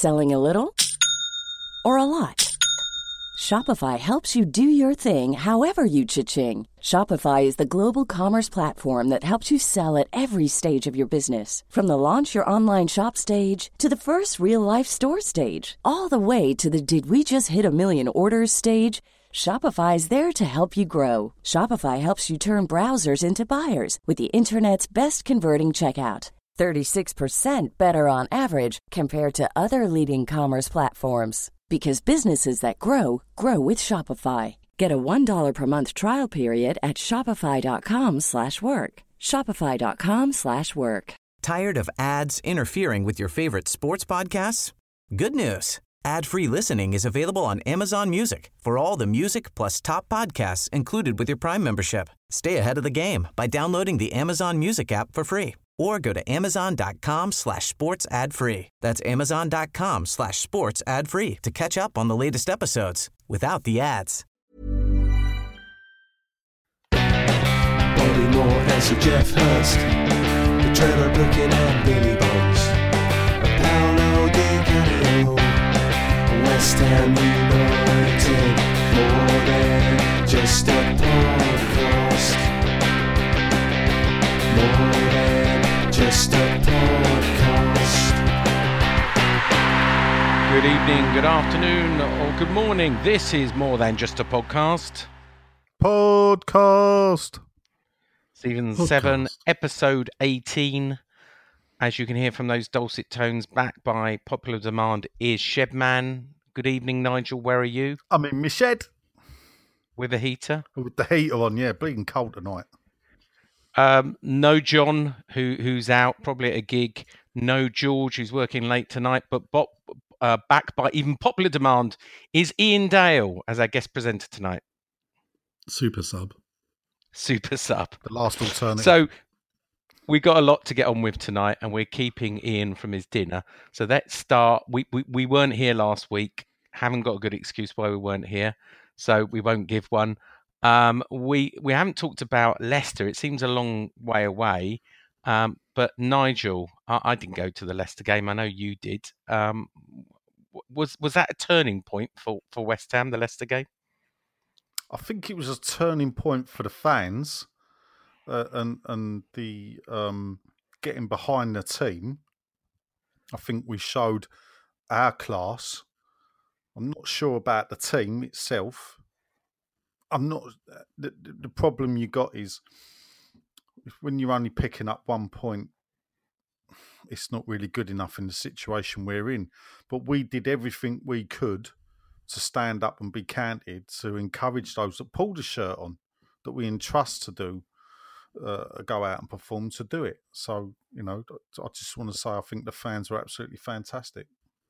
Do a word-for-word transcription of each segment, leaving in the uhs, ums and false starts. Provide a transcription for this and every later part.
Selling a little or a lot? Shopify helps you do your thing however you cha-ching. Shopify is the global commerce platform that helps you sell at every stage of your business. From the launch your online shop stage to the first real-life store stage, all the way to the did we just hit a million orders stage. Shopify is there to help you grow. Shopify helps you turn browsers into buyers with the internet's best converting checkout. thirty-six percent better on average compared to other leading commerce platforms. Because businesses that grow, grow with Shopify. Get a one dollar per month trial period at shopify.com slash work. Shopify.com slash work. Tired of ads interfering with your favorite sports podcasts? Good news. Ad-free listening is available on Amazon Music for all the music plus top podcasts included with your Prime membership. Stay ahead of the game by downloading the Amazon Music app for free or go to amazon.com slash sports ad free. That's amazon.com slash sports ad free to catch up on the latest episodes without the ads. Bobby Moore and Sir Geoff Hurst, the Trevor Brooking and Billy Bonds, a Paolo Di Canio, West Ham United, more than just a podcast, more than just a podcast. Good evening, good afternoon, or good morning. This is More Than Just a Podcast. Podcast. Season Podcast. seven, episode eighteen. As you can hear from those dulcet tones, back by popular demand is Shedman. Good evening, Nigel. Where are you? I'm in my shed. With a heater? With the heater on, yeah. Bleeding cold tonight. Um, no John, who who's out, probably at a gig. No George, who's working late tonight. But Bob, uh, back by even popular demand is Ian Dale as our guest presenter tonight. Super sub. Super sub. The last alternative. So we got a lot to get on with tonight, and we're keeping Ian from his dinner. So let's start. We, we we weren't here last week. Haven't got a good excuse why we weren't here, so we won't give one. Um, we we haven't talked about Leicester. It seems a long way away. Um, but Nigel, I, I didn't go to the Leicester game. I know you did. Um, was was that a turning point for, for West Ham, the Leicester game? I think it was a turning point for the fans uh, and and the um, getting behind the team. I think we showed our class. I'm not sure about the team itself. I'm not. The, the problem you got is when you're only picking up one point, it's not really good enough in the situation we're in. But we did everything we could to stand up and be counted, to encourage those that pull the shirt on, that we entrust to do, uh, go out and perform, to do it. So, you know, I just want to say I think the fans were absolutely fantastic.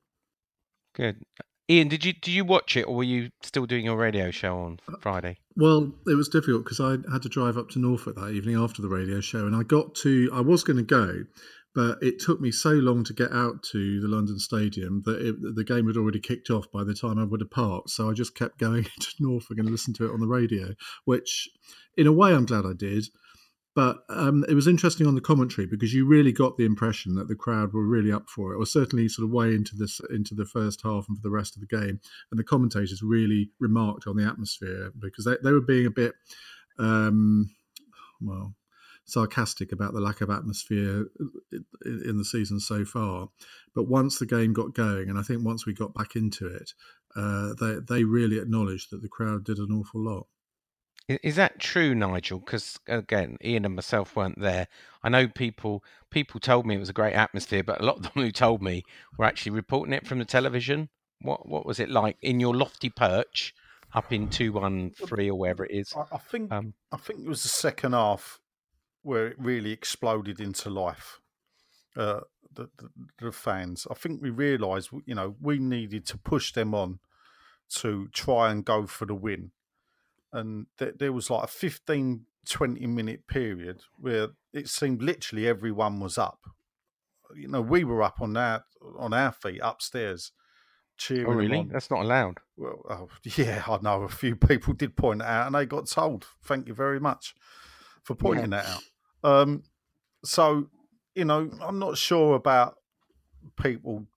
Good. Ian, did you did you watch it, or were you still doing your radio show on Friday? Well, it was difficult because I had to drive up to Norfolk that evening after the radio show, and I got to, I was going to go, but it took me so long to get out to the London Stadium that it, the game had already kicked off by the time I would have parked. So I just kept going to Norfolk and listened to it on the radio, which in a way I'm glad I did. But um, it was interesting on the commentary because you really got the impression that the crowd were really up for it, or certainly sort of way into this into the first half and for the rest of the game. And the commentators really remarked on the atmosphere because they, they were being a bit, um, well, sarcastic about the lack of atmosphere in the season so far. But once the game got going, and I think once we got back into it, uh, they they really acknowledged that the crowd did an awful lot. Is that true, Nigel? Because again, Ian and myself weren't there. I know people people told me it was a great atmosphere, but a lot of them who told me were actually reporting it from the television. What what was it like in your lofty perch up in two one three or wherever it is? I, I think Um, I think it was the second half where it really exploded into life. Uh, the, the the fans. I think we realised, you know, we needed to push them on to try and go for the win. And th- there was like a fifteen, twenty minute period where it seemed literally everyone was up. You know, we were up on our, on our feet upstairs cheering oh, them really? on. That's not allowed. Well, oh, yeah, I know a few people did point it out and they got told. Thank you very much for pointing Yeah. that out. Um, so, you know, I'm not sure about people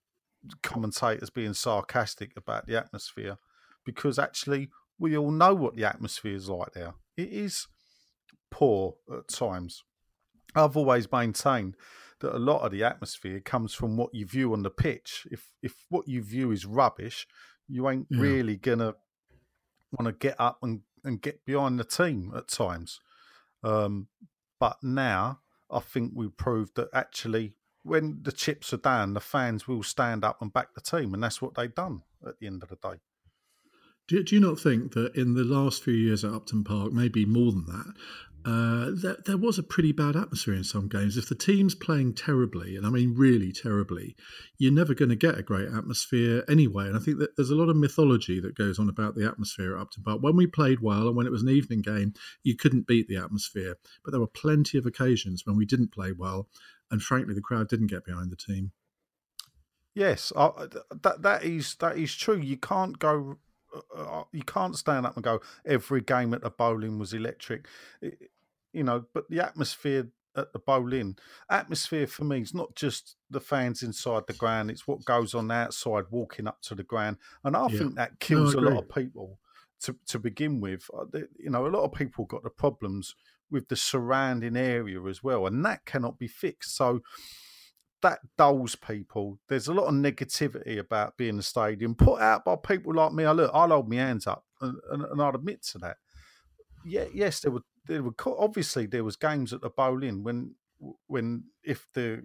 commentators being sarcastic about the atmosphere, because actually we all know what the atmosphere is like there. It is poor at times. I've always maintained that a lot of the atmosphere comes from what you view on the pitch. If if what you view is rubbish, you ain't Yeah. really gonna want to get up and, and get behind the team at times. Um, but now I think we've proved that actually when the chips are down, the fans will stand up and back the team, and that's what they've done at the end of the day. Do, do you not think that in the last few years at Upton Park, maybe more than that, uh, there, there was a pretty bad atmosphere in some games? If the team's playing terribly, and I mean really terribly, you're never going to get a great atmosphere anyway. And I think that there's a lot of mythology that goes on about the atmosphere at Upton Park. When we played well and when it was an evening game, you couldn't beat the atmosphere. But there were plenty of occasions when we didn't play well, and frankly, the crowd didn't get behind the team. Yes, I, that that is that is true. You can't go. Uh, you can't stand up and go, every game at the Bowling was electric, it, you know, but the atmosphere at the Bowling, atmosphere for me is not just the fans inside the ground, it's what goes on outside walking up to the ground. And I Yeah. think that kills No, a I lot agree. of people to, to begin with. Uh, they- You know, a lot of people got the problems with the surrounding area as well, and that cannot be fixed. So that dulls people. There's a lot of negativity about being in the stadium put out by people like me. I look, I'll hold my hands up and, and, and I'll admit to that. Yeah, yes, there were there were co- obviously there was games at the Bowling when when if the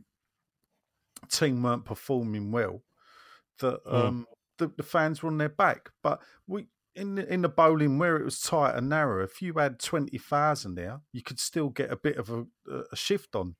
team weren't performing well, that um, the, the fans were on their back. But we in the, in the Bowling where it was tight and narrow, if you had twenty thousand there, you could still get a bit of a, a shift on.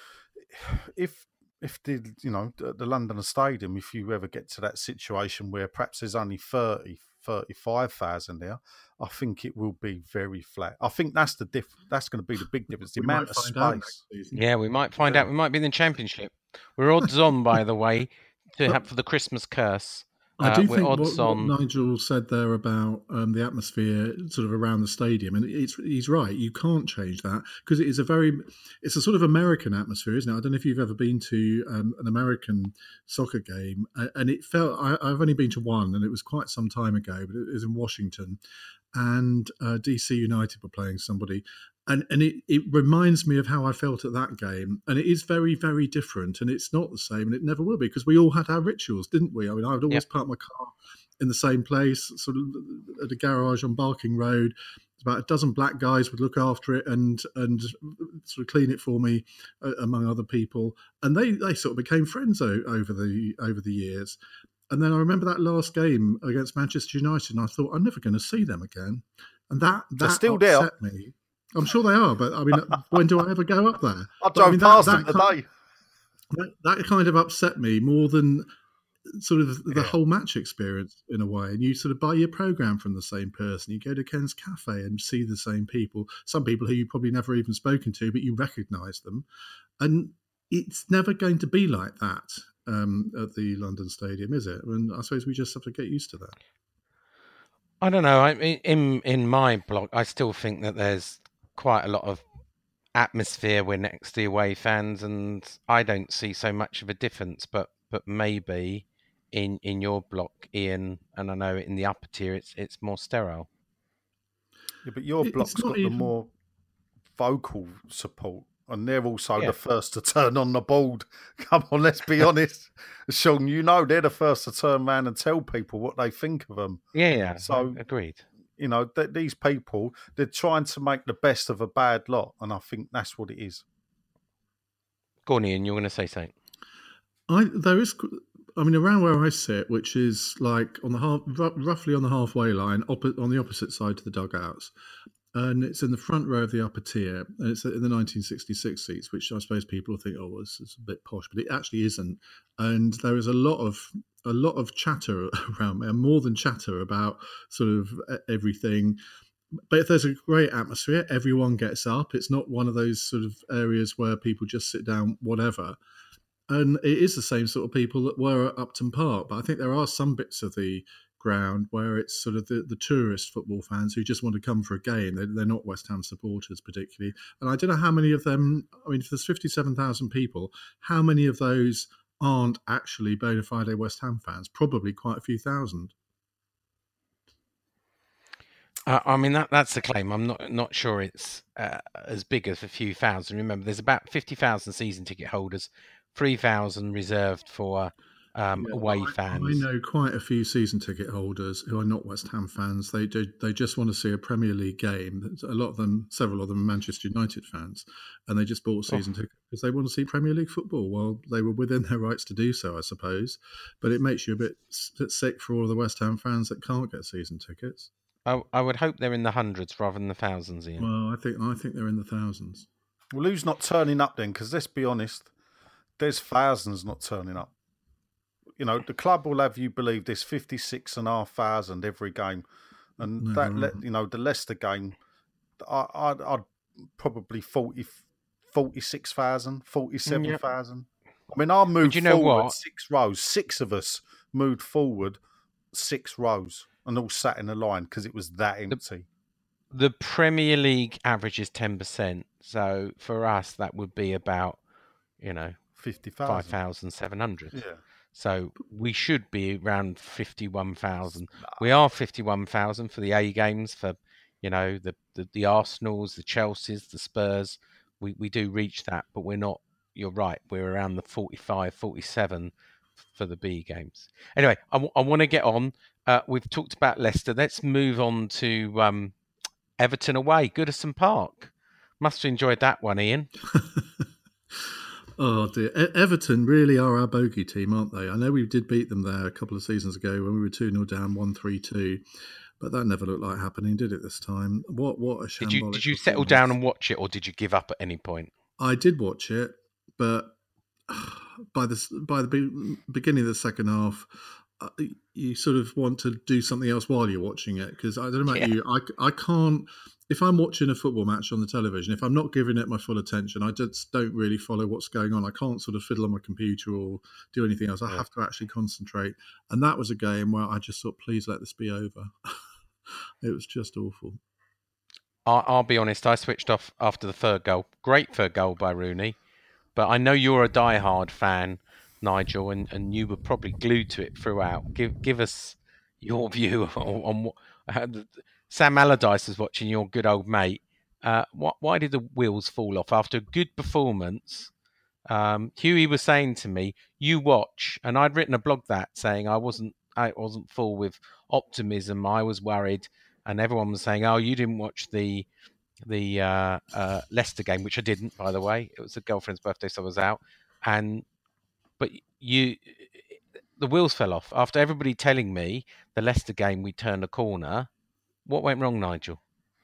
If if the you know the, the London Stadium, if you ever get to that situation where perhaps there's only thirty, thirty-five thousand there, I think it will be very flat. I think that's the diff. That's going to be the big difference. The We amount might of find out space. next season. Yeah, we might find Yeah. out. We might be in the championship. We're odds on, by the way, to But- have for the Christmas curse. I Uh, do we're think what, odds what on. Nigel said there about um, the atmosphere sort of around the stadium, and it's he's right. You can't change that because it is a very, it's a sort of American atmosphere, isn't it? I don't know if you've ever been to um, an American soccer game, uh, and it felt. I, I've only been to one, and it was quite some time ago, but it was in Washington, and uh, D C United were playing somebody. And and it, it reminds me of how I felt at that game. And it is very, very different. And it's not the same. And it never will be because we all had our rituals, didn't we? I mean, I would always Yep. park my car in the same place, sort of at a garage on Barking Road. About a dozen black guys would look after it and and sort of clean it for me, uh, among other people. And they, they sort of became friends o- over the over the years. And then I remember that last game against Manchester United, and I thought, I'm never going to see them again. And that, They're that still there. upset me. I'm sure they are, but I mean, when do I ever go up there? I But, drove mean, that- past that them kind- today. That, that kind of upset me more than sort of the Yeah. whole match experience in a way. And you sort of buy your program from the same person. You go to Ken's Cafe and see the same people. Some people who you've probably never even spoken to, but you recognise them. And it's never going to be like that um, at the London Stadium, is it? And I suppose we just have to get used to that. I don't know. I mean, in in my block, I still think that there's quite a lot of atmosphere. We're next to the away fans, and I don't see so much of a difference. But but maybe in in your block, Ian, and I know in the upper tier, it's it's more sterile. Yeah, but your It's block's not got the even- more vocal support, and they're also Yeah. the first to turn on the board. Come on, let's be honest, Sean. You know they're the first to turn around and tell people what they think of them. Yeah, yeah. So- agreed. You know that these people, they're trying to make the best of a bad lot, and I think that's what it is. Go on, Ian. You're going to say something. I there is, I mean, around where I sit, which is like on the half, r- roughly on the halfway line, oppo- on the opposite side to the dugouts, and it's in the front row of the upper tier, and it's in the nineteen sixty-six seats, which I suppose people think, oh, well, it's, it's a bit posh, but it actually isn't. And there is a lot of a lot of chatter around me, and more than chatter about sort of e- everything. But if there's a great atmosphere, everyone gets up. It's not one of those sort of areas where people just sit down, whatever. And it is the same sort of people that were at Upton Park. But I think there are some bits of the ground where it's sort of the, the tourist football fans who just want to come for a game. They, they're not West Ham supporters particularly. And I don't know how many of them, I mean, if there's fifty-seven thousand people, how many of those aren't actually bona fide West Ham fans, probably quite a few thousand. Uh, I mean, that that's the claim. I'm not not sure it's uh, as big as a few thousand. Remember, there's about fifty thousand season ticket holders, three thousand reserved for um, Yeah, away I, fans. I know quite a few season ticket holders who are not West Ham fans. They do, they just want to see a Premier League game. A lot of them, several of them, are Manchester United fans, and they just bought a season oh. ticket because they want to see Premier League football. Well, they were within their rights to do so, I suppose. But it makes you a bit, bit sick for all the West Ham fans that can't get season tickets. I, I would hope they're in the hundreds rather than the thousands, Ian. Well, I think I think they're in the thousands. Well, who's not turning up then? Because let's be honest, there's thousands not turning up. You know, the club will have you believe there's fifty-six and a half thousand every game, and no, that le- you know the Leicester game, I, I'd, I'd probably forty, forty-six thousand, forty-seven thousand. Yep. I mean, I moved you know forward what? six rows. Six of us moved forward six rows. And all sat in a line because it was that empty. The, the Premier League average is ten percent. So for us, that would be about, you know, fifty thousand. five thousand seven hundred. Yeah. So we should be around fifty-one thousand. Nah. We are fifty-one thousand for the A games, for, you know, the, the, the Arsenals, the Chelseas, the Spurs. We, we do reach that, but we're not, you're right, we're around the forty-five, forty-seven for the B games. Anyway, I, w- I want to get on. Uh, we've talked about Leicester. Let's move on to um, Everton away, Goodison Park. Must have enjoyed that one, Ian. Oh dear, e- Everton really are our bogey team, aren't they? I know we did beat them there a couple of seasons ago when we were two nil down, one three two, but that never looked like happening, did it? This time, what what a shambolic. Did you did you settle down and watch it, or did you give up at any point? I did watch it, but by the by the be- beginning of the second half, uh, you sort of want to do something else while you're watching it, because I don't know about yeah. you, I I can't. If I'm watching a football match on the television, if I'm not giving it my full attention, I just don't really follow what's going on. I can't sort of fiddle on my computer or do anything else. I yeah. have to actually concentrate. And that was a game where I just thought, please let this be over. It was just awful. I'll, I'll be honest, I switched off after the third goal. Great third goal by Rooney. But I know you're a diehard fan, Nigel, and, and you were probably glued to it throughout. Give give us your view on, on what... Uh, Sam Allardyce is watching, your good old mate. Uh, wh- why did the wheels fall off after a good performance? Um, Huey was saying to me, "You watch," and I'd written a blog that saying I wasn't, I wasn't full with optimism. I was worried, and everyone was saying, "Oh, you didn't watch the the uh, uh, Leicester game," which I didn't, by the way. It was a girlfriend's birthday, so I was out. And but you, the wheels fell off after everybody telling me the Leicester game we turned a corner. What went wrong, Nigel?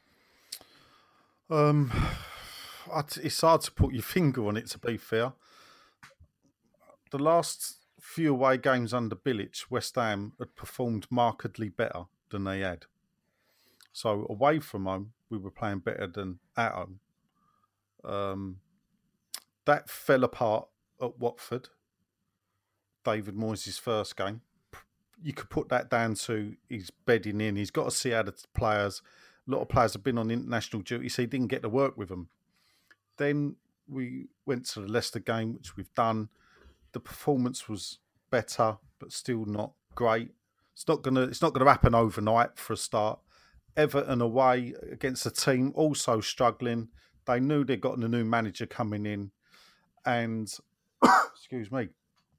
Um, it's hard to put your finger on it, to be fair. The last few away games under Bilic, West Ham had performed markedly better than they had. So away from home, we were playing better than at home. Um, that fell apart at Watford. David Moyes' first game. You could put that down to his bedding in. He's got to see how the players, a lot of players have been on international duty, so he didn't get to work with them. Then we went to the Leicester game, which we've done. The performance was better, but still not great. It's not gonna. It's not gonna happen overnight for a start. Everton away against a team also struggling. They knew they got a new manager coming in, and excuse me.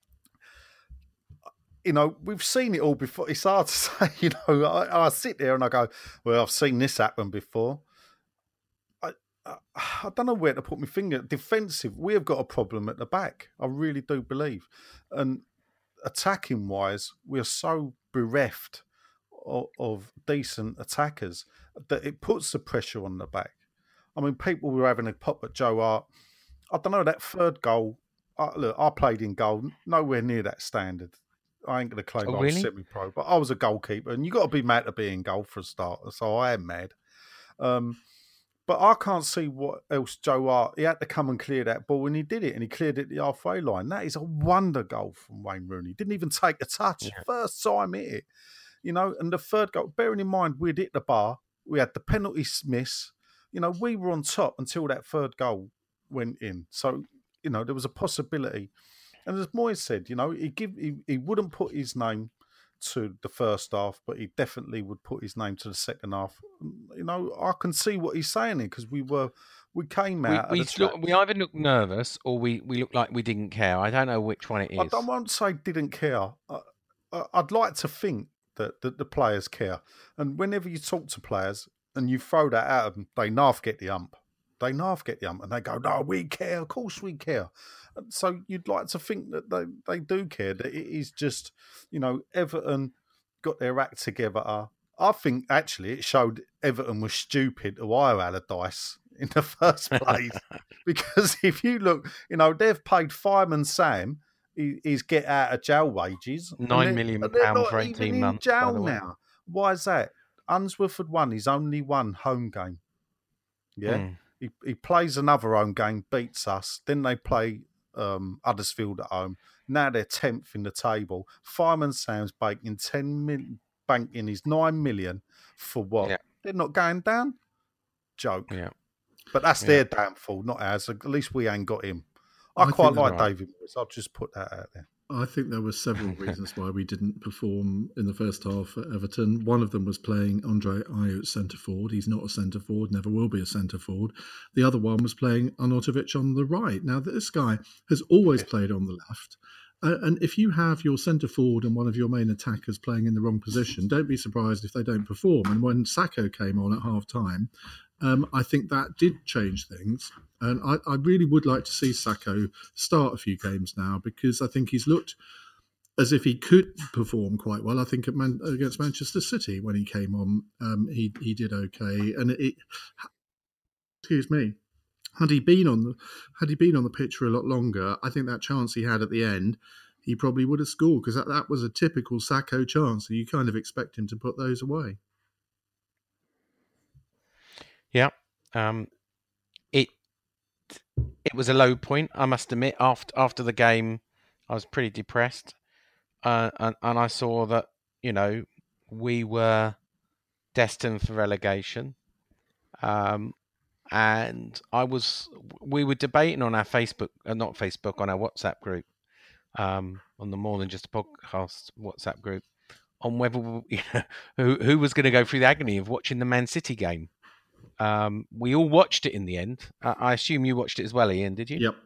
You know, we've seen it all before. It's hard to say, you know, I, I sit there and I go, well, I've seen this happen before. I, I I don't know where to put my finger. Defensive, we have got a problem at the back. I really do believe. And attacking-wise, we are so bereft of, of decent attackers that it puts the pressure on the back. I mean, people were having a pop at Joe Hart. I don't know, that third goal, I, look, I played in goal, nowhere near that standard. I ain't going to claim oh, I was really? semi-pro, but I was a goalkeeper, and you got to be mad to be in goal for a start. So I am mad. Um, but I can't see what else Joe Hart. He had to come and clear that ball, and he did it, and he cleared it at the halfway line. That is a wonder goal from Wayne Rooney. Didn't even take a touch. Yeah. First time hit it, you know. And the third goal, bearing in mind we'd hit the bar, we had the penalty miss. You know, we were on top until that third goal went in. So you know there was a possibility And as Moyes said, you know, he give he, he wouldn't put his name to the first half, but he definitely would put his name to the second half. You know, I can see what he's saying here because we were we came We out. we, of the look, traps. we either look nervous or we, we look like we didn't care. I don't know which one it is. I don't want to say didn't care. I, I, I'd like to think that, that the players care. And whenever you talk to players and you throw that at them, they half get the ump. They half get the ump and they go, no, we care. Of course we care. And so you'd like to think that they, they do care, that it is just, you know, Everton got their act together. I think actually it showed Everton was stupid to hire Allardyce in the first place. Because if you look, you know, they've paid Fireman Sam his get out of jail wages. Nine million pounds for eighteen months. Jail by the way. now. Why is that? Unsworth had won his only one home game. Yeah. Mm. He he plays another home game, beats us. Then they play um, Huddersfield at home. Now they're tenth in the table. Fireman Sam's banking ten million, banking his nine million for what? Yeah. They're not going down. Joke. Yeah. But that's Yeah. their downfall, not ours. At least we ain't got him. I, I quite think like that's right. David Moyes. I'll just put that out there. I think there were several reasons why we didn't perform in the first half at Everton. One of them was playing Andre Ayew at centre forward. He's not a centre forward, never will be a centre forward. The other one was playing Arnautovic on the right. Now, this guy has always played on the left. Uh, and if you have your centre forward and one of your main attackers playing in the wrong position, don't be surprised if they don't perform. And when Sacco came on at half time, um, I think that did change things. And I, I really would like to see Sacco start a few games now because I think he's looked as if he could perform quite well. I think at Man- against Manchester City when he came on, um, he he did okay. And it, excuse me, had he been on the had he been on the pitch for a lot longer, I think that chance he had at the end, he probably would have scored because that, that was a typical Sacco chance. So you kind of expect him to put those away. Yeah. Um, it it was a low point, I must admit. After after the game, I was pretty depressed, uh, and and I saw that you know we were destined for relegation, um, and I was we were debating on our Facebook, uh, not Facebook, on our WhatsApp group, um, on the More Than Just a Podcast WhatsApp group, on whether you know, who who was going to go through the agony of watching the Man City game. Um, we all watched it in the end. Uh, I assume you watched it as well, Ian, did you? Yep.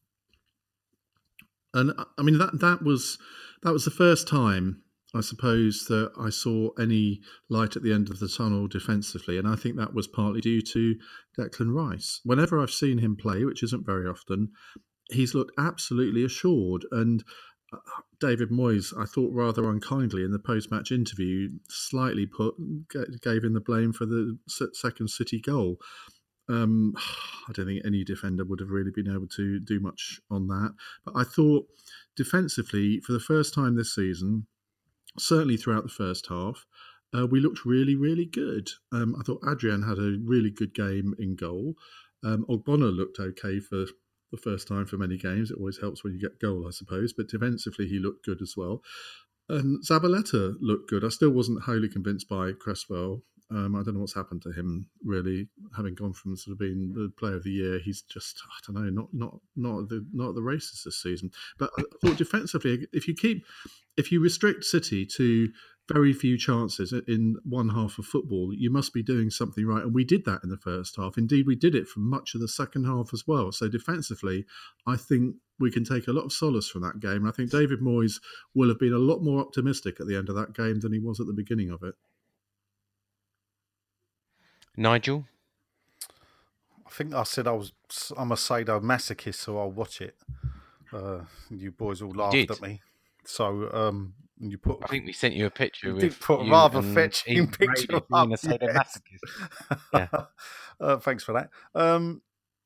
And I mean that that was that was the first time, I suppose, that I saw any light at the end of the tunnel defensively, and I think that was partly due to Declan Rice. Whenever I've seen him play, which isn't very often, he's looked absolutely assured. And David Moyes, I thought rather unkindly in the post-match interview, slightly put gave him the blame for the second City goal. Um, I don't think any defender would have really been able to do much on that. But I thought defensively, for the first time this season, certainly throughout the first half, uh, we looked really, really good. Um, I thought Adrian had a really good game in goal. Um, Ogbonna looked okay for the first time for many games. It always helps when you get goal, I suppose. But defensively, he looked good as well. And Zabaleta looked good. I still wasn't wholly convinced by Cresswell. Um, I don't know what's happened to him, really, having gone from sort of being the player of the year. He's just, I don't know, not not not the not the races this season. But I thought defensively, if you keep, if you restrict City to very few chances in one half of football, you must be doing something right. And we did that in the first half. Indeed, we did it for much of the second half as well. So defensively, I think we can take a lot of solace from that game. And I think David Moyes will have been a lot more optimistic at the end of that game than he was at the beginning of it. Nigel? I think I said I was, I'm a sadomasochist, so I'll watch it. Uh, you boys all laughed did. at me. So um, you put. I think we sent you a picture. You with did put a you rather and fetching Ian picture Brady up, being a sadomasochist. yes. Yeah. uh, thanks for that. Um,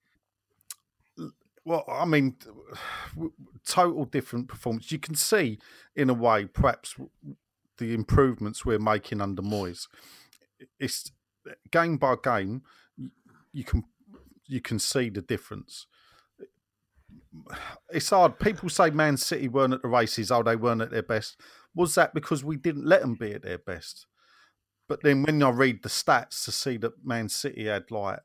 well, I mean, total different performance. You can see, in a way, perhaps the improvements we're making under Moyes. It's game by game. You can you can see the difference. It's hard. People say Man City weren't at the races. Oh, they weren't at their best. Was that because we didn't let them be at their best? But then when I read the stats to see that Man City had like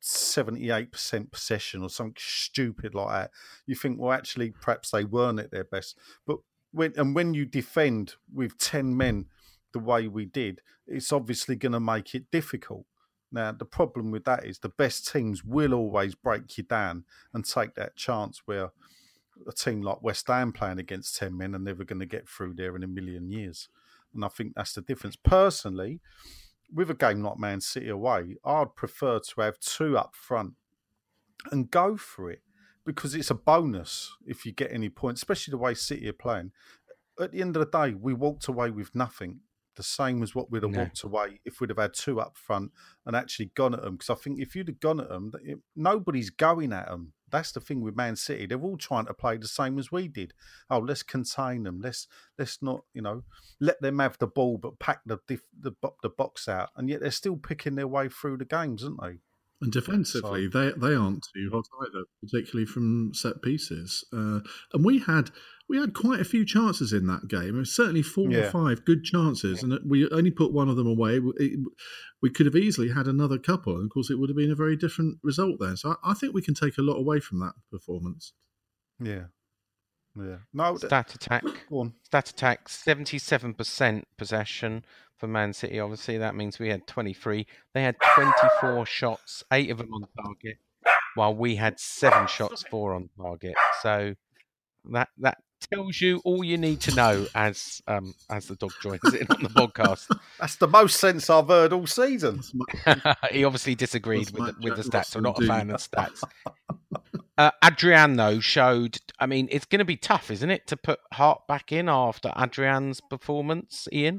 seventy-eight percent possession or something stupid like that. You think, well, actually, perhaps they weren't at their best. But when and when you defend with ten men the way we did, it's obviously going to make it difficult. Now, the problem with that is the best teams will always break you down and take that chance where a team like West Ham playing against ten men are never going to get through there in a million years. And I think that's the difference. Personally, with a game like Man City away, I'd prefer to have two up front and go for it because it's a bonus if you get any points, especially the way City are playing. At the end of the day, we walked away with nothing. The same as what we'd have No. walked away if we'd have had two up front and actually gone at them. Because I think if you'd have gone at them, it, nobody's going at them. That's the thing with Man City. They're all trying to play the same as we did. Oh, let's contain them. Let's let's not, you know, let them have the ball, but pack the the, the, the box out. And yet they're still picking their way through the games, aren't they? And defensively, So- they they aren't too hot either, particularly from set pieces. Uh, and we had we had quite a few chances in that game. It was certainly four Yeah. or five good chances, and we only put one of them away. It, we could have easily had another couple, and of course, it would have been a very different result there. So I, I think we can take a lot away from that performance. Yeah. Yeah. No, th- Stat attack. go on. Stat attack, seventy-seven percent possession for Man City. Obviously, that means we had twenty-three. They had twenty-four shots, eight of them on target, while we had seven shots, four on target. So that that tells you all you need to know as um, as the dog joins in on the podcast. That's the most sense I've heard all season. That's mu- He obviously disagreed That's with the, Matt with the Jack stats. I'm Russell not a do. fan of stats. Uh, Adrian, though, showed. I mean, it's going to be tough, isn't it, to put Hart back in after Adrian's performance, Ian?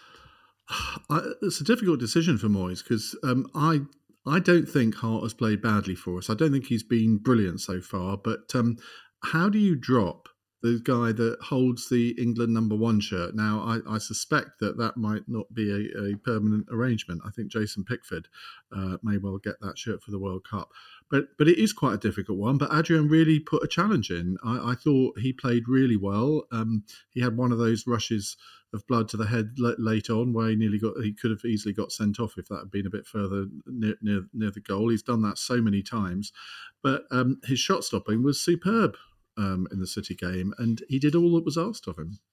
I, it's a difficult decision for Moyes because um, I I don't think Hart has played badly for us. I don't think he's been brilliant so far. But um, how do you drop the guy that holds the England number one shirt? Now, I, I suspect that that might not be a, a permanent arrangement. I think Jason Pickford uh, may well get that shirt for the World Cup. But but it is quite a difficult one. But Adrian really put a challenge in. I, I thought he played really well. Um, he had one of those rushes of blood to the head l- late on where he nearly got, he could have easily got sent off if that had been a bit further near near, near the goal. He's done that so many times. But um, his shot stopping was superb um, in the City game, and he did all that was asked of him.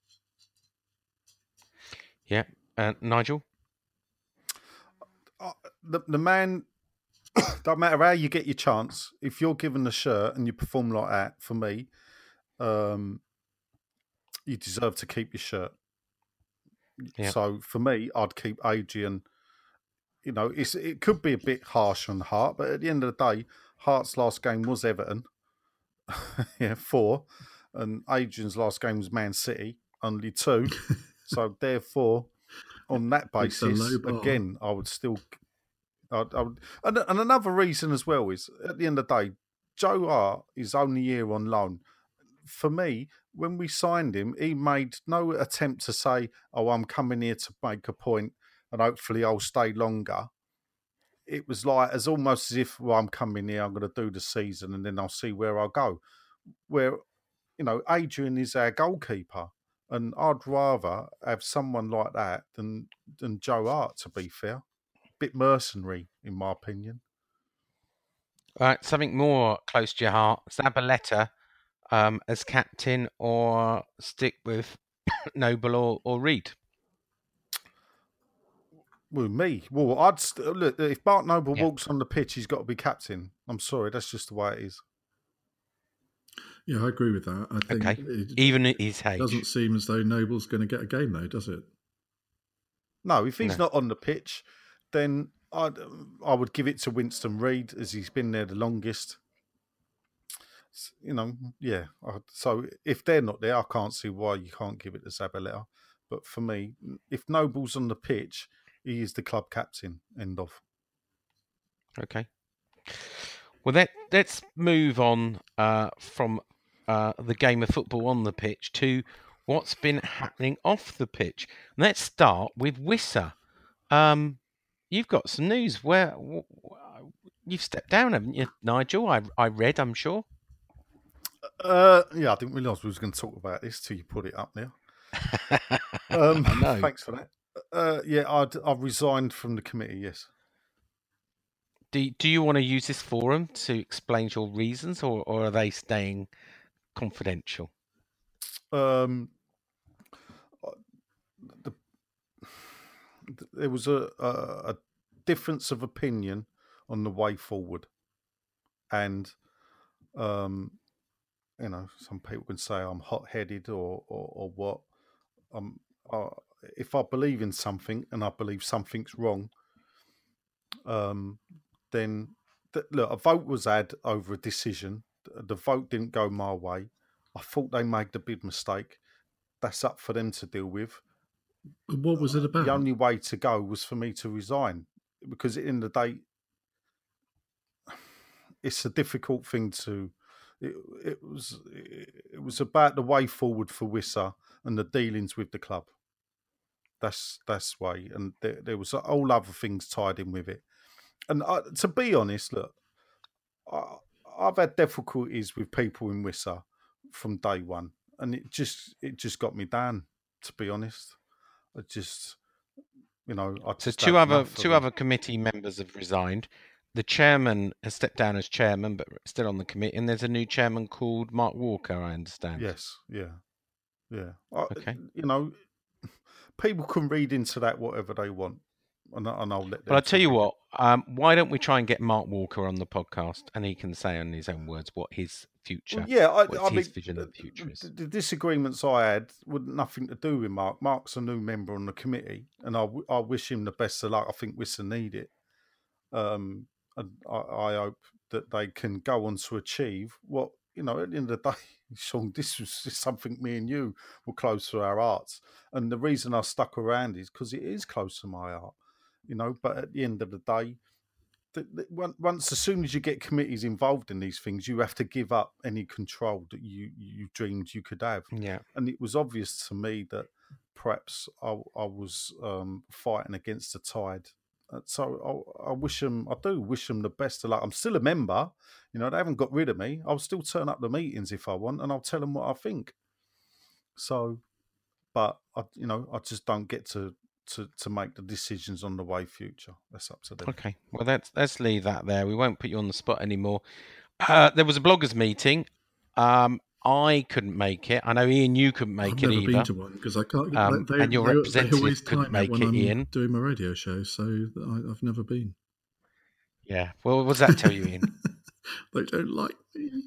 Yeah. Uh, Nigel? Uh, the the man, don't matter how you get your chance. If you're given the shirt and you perform like that, for me, um, you deserve to keep your shirt. Yeah. So for me, I'd keep Adrian. You know, it's it could be a bit harsh on Hart, but at the end of the day, Hart's last game was Everton, yeah, four, and Adrian's last game was Man City, only two. So therefore, on that It's a basis, low bar. again, I would still. I'd, I would, and, and another reason as well is at the end of the day, Joe Hart is only here on loan. For me, when we signed him, he made no attempt to say, "Oh, I'm coming here to make a point, and hopefully I'll stay longer." It was like as almost as if, "Well, I'm coming here, I'm going to do the season, and then I'll see where I go." Where, you know, Adrian is our goalkeeper, and I'd rather have someone like that than than Joe Hart. To be fair, bit mercenary in my opinion. All right, something more close to your heart. Zabaleta um, as captain, or stick with Noble or, or Reed? Well, me. Well, I'd st- look if Mark Noble Yeah. walks on the pitch, he's got to be captain. I'm sorry, that's just the way it is. Yeah, I agree with that. I think Okay. it Even at his age. doesn't seem as though Noble's going to get a game, though, does it? No, if he's No. not on the pitch, then I'd I would give it to Winston Reid as he's been there the longest. S- You know, yeah. I- So if they're not there, I can't see why you can't give it to Zabaleta. But for me, if Noble's on the pitch, he is the club captain. End of. Okay. Well, let, let's move on uh, from uh, the game of football on the pitch to what's been happening off the pitch. Let's start with Wissa. Um, you've got some news. Where w- w- you've stepped down, haven't you, Nigel? I, I read, I'm sure. Uh, yeah, I didn't realise we was going to talk about this till you put it up there. Um, I know. Thanks for that. Uh, yeah, I'd, I've resigned from the committee, yes. Do do you want to use this forum to explain your reasons, or, or are they staying confidential? Um, the, there was a, a, a difference of opinion on the way forward, and um, you know, some people can say I'm hot-headed or or, or what. Um, uh, if I believe in something and I believe something's wrong, um, then th- look, a vote was had over a decision. The vote didn't go my way. I thought they made the big mistake. That's up for them to deal with. What was it about? The only way to go was for me to resign, because at the end of the day, it's a difficult thing to. It, it was it was about the way forward for Wissa and the dealings with the club. That's that's way, and there, there was all other things tied in with it. And I, to be honest, look, I, I've had difficulties with people in Wissa from day one, and it just it just got me down. To be honest, I just you know I So just two had other enough of two them. other committee members have resigned. The chairman has stepped down as chairman, but still on the committee. And there's a new chairman called Mark Walker, I understand. Yes, yeah, yeah. I, Okay. You know, people can read into that whatever they want, and, I- and I'll let them. But I'll tell to you read what, it. um, why don't we try and get Mark Walker on the podcast, and he can say in his own words what his future, Well, yeah, I, what I his mean, vision the, of the future is. the, the disagreements I had were nothing to do with Mark. Mark's a new member on the committee, and I, w- I wish him the best of luck. I think Wissa need it. Um, and I, I hope that they can go on to achieve what, you know, at the end of the day, Sean, this was just something me and you were close to our hearts. And the reason I stuck around is because it is close to my heart, you know, but at the end of the day, the, the, once, as soon as you get committees involved in these things, you have to give up any control that you, you dreamed you could have. Yeah. And it was obvious to me that perhaps I, I was um, fighting against the tide. So I, I wish them, I do wish them the best of luck. I'm still a member, you know, they haven't got rid of me. I'll still turn up the meetings if I want, and I'll tell them what I think. So, but I, you know, I just don't get to, to, to make the decisions on the way future. That's up to them. Okay. Well, let's let's leave that there. We won't put you on the spot anymore. Uh, there was a bloggers meeting. Um, I couldn't make it. I know Ian, you couldn't make I've it never either. been to one because I can't. Um, they, and your they, representative they always couldn't time it make when it, I'm Ian. doing my radio show, so I, I've never been. Yeah. Well, what does that tell you, Ian? They don't like me.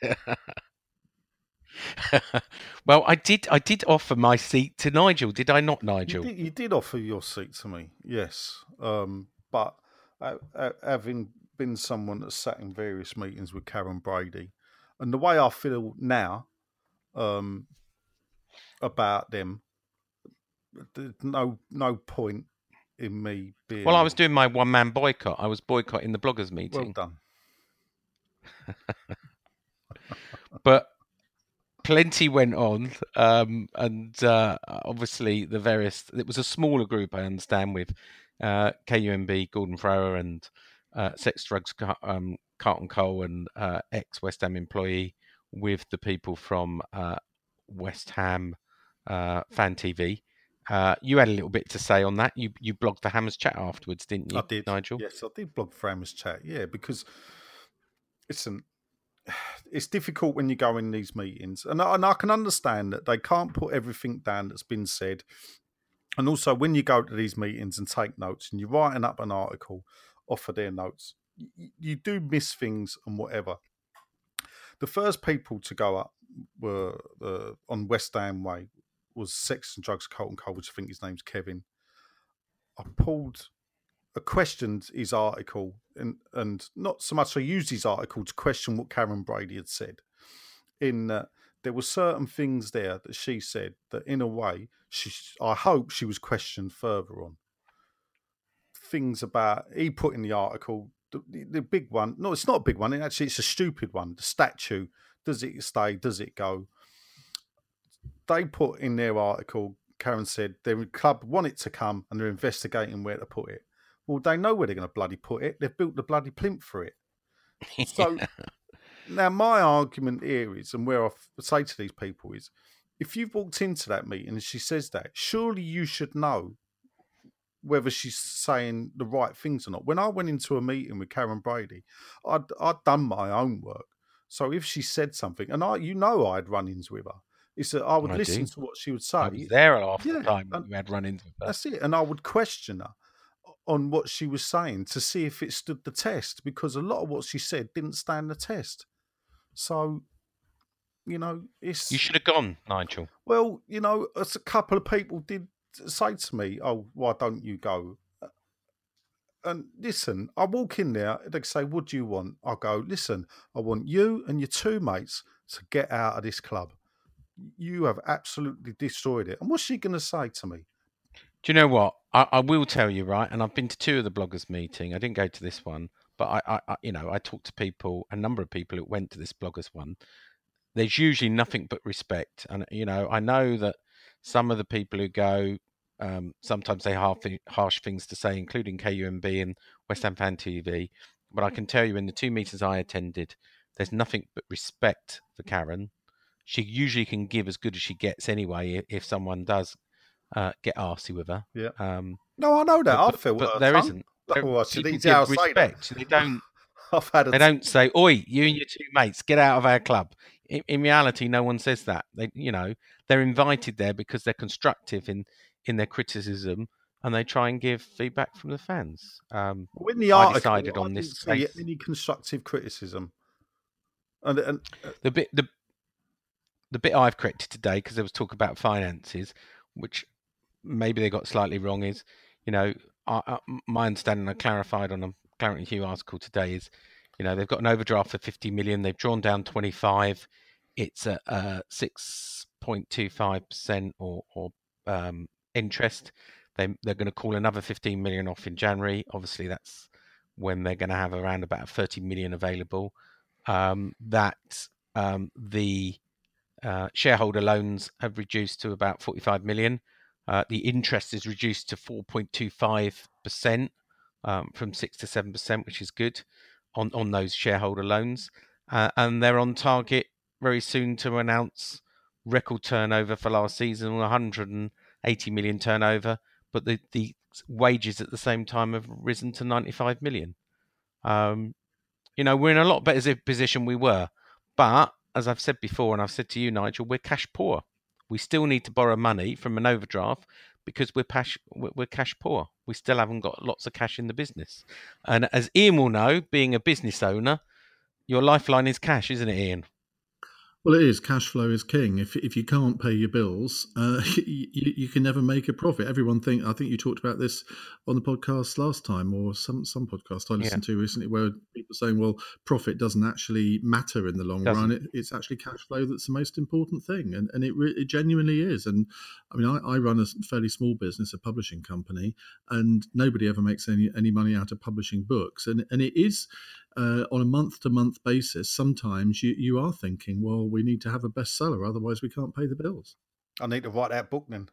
Well, I did. I did offer my seat to Nigel. Did I not, You Nigel? did, you did offer your seat to me, yes. Um, but uh, uh, having been someone that sat in various meetings with Karen Brady, and the way I feel now um, about them, there's no no point in me being. Well, I was doing my one man boycott. I was boycotting the bloggers well meeting. done. But plenty went on, um, and uh, obviously the various. It was a smaller group, I understand, with uh, K U M B, Gordon Thrower, and uh, Sex Drugs, um, Carlton Cole, and uh, ex West Ham employee, with the people from uh, West Ham uh, Fan T V. Uh, you had a little bit to say on that. You you blogged the Hammers Chat afterwards, didn't you, I did, Nigel? Yes, I did blog for Hammers Chat. Yeah, because listen, it's difficult when you go in these meetings, and I, and I can understand that they can't put everything down that's been said. And also, when you go to these meetings and take notes, and you're writing up an article off of their notes, you, you do miss things and whatever. The first people to go up were uh, on West Ham Way was Sex and Drugs Carlton Cole, which I think his name's Kevin. I pulled, I questioned his article, and and not so much I used his article to question what Karen Brady had said. In uh, there were certain things there that she said that, in a way, she I hope she was questioned further on. Things about he put in the article, the, the, the big one. No, it's not a big one. Actually, it's a stupid one. The statue. Does it stay? Does it go? They put in their article, Karen said, their club want it to come and they're investigating where to put it. Well, they know where they're going to bloody put it. They've built the bloody plinth for it. So now my argument here is, and where I say to these people is, if you've walked into that meeting and she says that, surely you should know whether she's saying the right things or not. When I went into a meeting with Karen Brady, I'd I'd done my own work. So if she said something, and I, you know, I'd run-ins with her, is that I would I listen do. to what she would say. I was there half Yeah, the time when and you had run-ins with her. that's it, and I would question her on what she was saying to see if it stood the test, because a lot of what she said didn't stand the test. So, you know, it's You should have gone, Nigel. well, you know, as a couple of people did say to me, "Oh, why don't you go?" And listen, I walk in there, they say, "What do you want?" I go, "Listen, I want you and your two mates to get out of this club. You have absolutely destroyed it." And what's she going to say to me? Do you know what? I, I will tell you, right? And I've been to two of the bloggers' meeting. I didn't go to this one, but I, I, I, you know, I talked to people, a number of people who went to this bloggers' one. There's usually nothing but respect, and you know, I know that some of the people who go um, sometimes say harsh, harsh things to say, including K U M B and West Ham Fan T V. But I can tell you, in the two meetings I attended, there's nothing but respect for Karen. She usually can give as good as she gets anyway if, if someone does uh, get arsey with her. Yeah. Um, No, I know that. but, I feel but her there tongue. isn't. There, Oh, I should people eat how I give say that. respect. They don't. I've had a They don't say, "Oi, you and your two mates, get out of our club." In, in reality, no one says that. They, you know, they're invited there because they're constructive in, in their criticism, and they try and give feedback from the fans. Um, Well, in the I article, decided I on didn't this see case. any constructive criticism. And, and uh, The bit, the the bit I've corrected today, because there was talk about finances, which maybe they got slightly wrong, is, you know, I, I, my understanding, I clarified on a Clarence and Hugh article today, is, you know, they've got an overdraft for fifty million. They've drawn down twenty-five. It's at uh, six point two five percent or, or um, interest. They, they're going to call another fifteen million off in January. Obviously, that's when they're going to have around about thirty million available. Um, that um, the uh, shareholder loans have reduced to about forty-five million. Uh, the interest is reduced to four point two five percent um, from six to seven percent, which is good on, on those shareholder loans. Uh, and they're on target very soon to announce record turnover for last season, one hundred eighty million turnover, but the, the wages at the same time have risen to ninety-five million. Um, you know, we're in a lot better position we were. But as I've said before, and I've said to you, Nigel, we're cash poor. We still need to borrow money from an overdraft because we're cash, we're cash poor. We still haven't got lots of cash in the business. And as Ian will know, being a business owner, your lifeline is cash, isn't it, Ian? Well, it is. Cash flow is king. If if you can't pay your bills, uh, you, you can never make a profit. Everyone think. I think you talked about this on the podcast last time, or some some podcast I listened yeah. to recently, where people are saying, "Well, profit doesn't actually matter in the long doesn't. run. It, it's actually cash flow that's the most important thing," and and it, re- it genuinely is. And I mean, I, I run a fairly small business, a publishing company, and nobody ever makes any any money out of publishing books, and and it is. Uh, on a month-to-month basis, sometimes you, you are thinking, well, we need to have a bestseller, otherwise we can't pay the bills. I need to write that book then.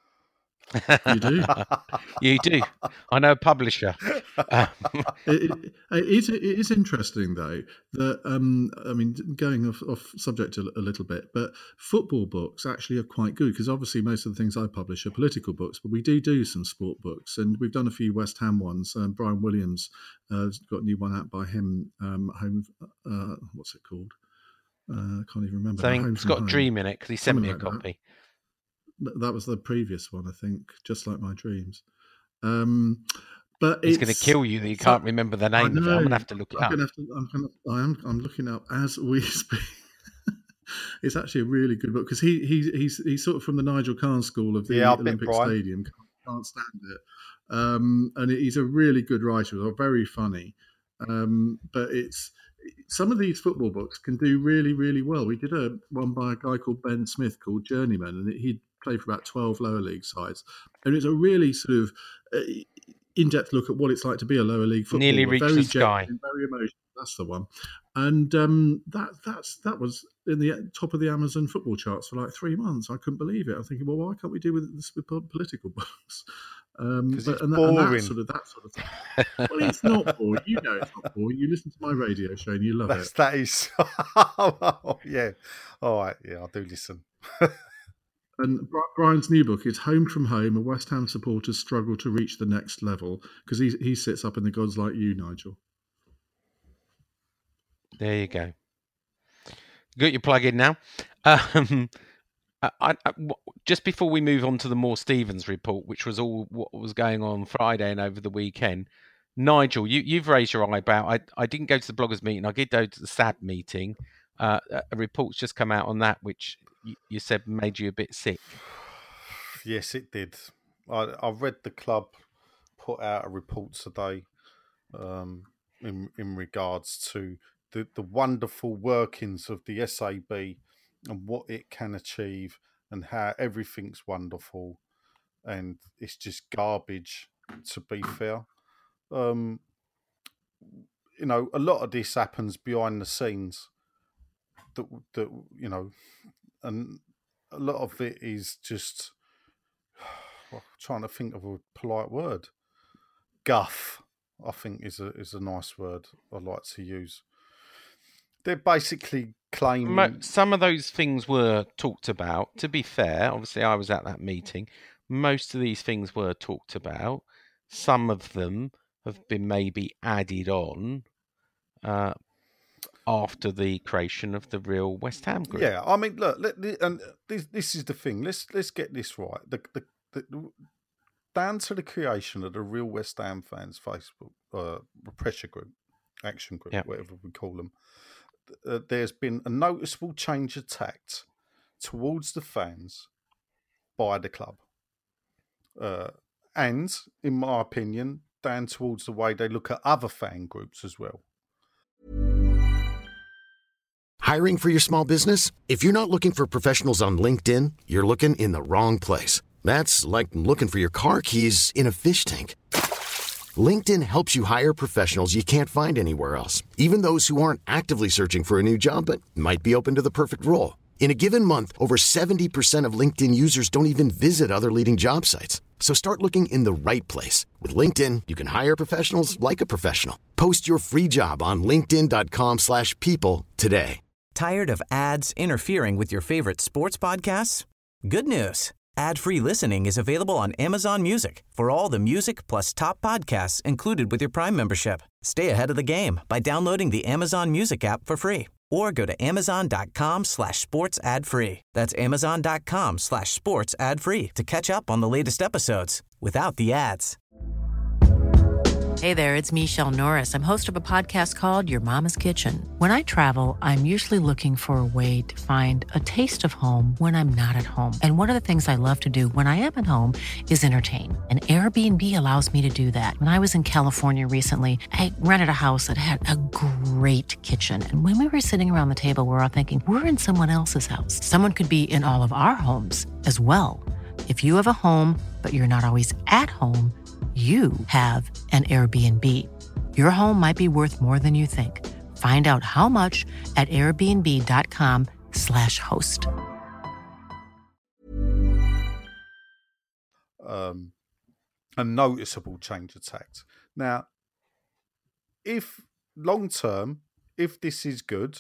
You do. You do. I know a publisher. Um, it, it, it, is, it is interesting, though, that, um, I mean, going off, off subject a, a little bit, but football books actually are quite good, because obviously most of the things I publish are political books, but we do do some sport books, and we've done a few West Ham ones. Um, Brian Williams uh, has got a new one out by him, um, home, uh, what's it called? Uh, I can't even remember. Something, it's got home. Dream in it, because he sent Something me a like copy. That. That was the previous one, I think, Just Like My Dreams. Um, but it's going to kill you that you can't remember the name of it. I'm going to have to look it I'm up. Gonna have to, I'm, gonna, I am, I'm looking up as we speak. It's actually a really good book, because he, he, he's he's sort of from the Nigel Kahn school of the yeah, Olympic Stadium. Can't, can't stand it. Um, and he's a really good writer, very funny. Um, but it's some of these football books can do really, really well. We did a one by a guy called Ben Smith called Journeyman, and he played for about twelve lower league sides. And it's a really sort of uh, in-depth look at what it's like to be a lower league footballer. Nearly reached very the sky. Very emotional. That's the one. And um, that that's that was in the top of the Amazon football charts for like three months. I couldn't believe it. I'm thinking, well, why can't we do with this with political books? Um, but, it's and, boring. and that sort of that sort of thing. Well, it's not boring. You know, it's not boring. You listen to my radio show and you love That's, it. That is, oh, yeah. All right, yeah, I do listen. And Brian's new book is Home from Home, a West Ham supporter's struggle to reach the next level, because he he sits up in the gods like you, Nigel. There you go. Got your plug in now. Um, I, I, I, just before we move on to the Moore Stevens report, which was all what was going on Friday and over the weekend, Nigel, you, you've raised your eyebrow. I, I didn't go to the bloggers meeting. I did go to the S A D meeting. Uh, a report's just come out on that, which you, you said made you a bit sick. Yes, it did. I, I read the club put out a report today um, in in regards to the, the wonderful workings of the S A B and what it can achieve and how everything's wonderful and it's just garbage, to be fair. Um, you know, a lot of this happens behind the scenes that, that you know, and a lot of it is just, I'm trying to think of a polite word. Guff, I think, is a is a nice word I like to use. They're basically claiming... Some of those things were talked about. To be fair, obviously I was at that meeting. Most of these things were talked about. Some of them have been maybe added on uh, after the creation of the real West Ham group. Yeah, I mean, look, let, and this this is the thing. Let's let's get this right. The, the, the, down to the creation of the real West Ham fans Facebook uh, pressure group, action group, yeah. whatever we call them. Uh, there's been a noticeable change of tact towards the fans by the club. Uh, and, in my opinion, down towards the way they look at other fan groups as well. Hiring for your small business? If you're not looking for professionals on LinkedIn, you're looking in the wrong place. That's like looking for your car keys in a fish tank. LinkedIn helps you hire professionals you can't find anywhere else, even those who aren't actively searching for a new job but might be open to the perfect role. In a given month, over seventy percent of LinkedIn users don't even visit other leading job sites. So start looking in the right place. With LinkedIn, you can hire professionals like a professional. Post your free job on linkedin.com slash people today. Tired of ads interfering with your favorite sports podcasts? Good news. Ad-free listening is available on Amazon Music for all the music plus top podcasts included with your Prime membership. Stay ahead of the game by downloading the Amazon Music app for free or go to amazon.com slash sports ad free. That's amazon.com slash sports ad free to catch up on the latest episodes without the ads. Hey there, it's Michelle Norris. I'm host of a podcast called Your Mama's Kitchen. When I travel, I'm usually looking for a way to find a taste of home when I'm not at home. And one of the things I love to do when I am at home is entertain. And Airbnb allows me to do that. When I was in California recently, I rented a house that had a great kitchen. And when we were sitting around the table, we were all thinking, we're in someone else's house. Someone could be in all of our homes as well. If you have a home, but you're not always at home, you have an Airbnb. Your home might be worth more than you think. Find out how much at airbnb.com slash host. Um, a noticeable change of tact. Now, if long term, if this is good,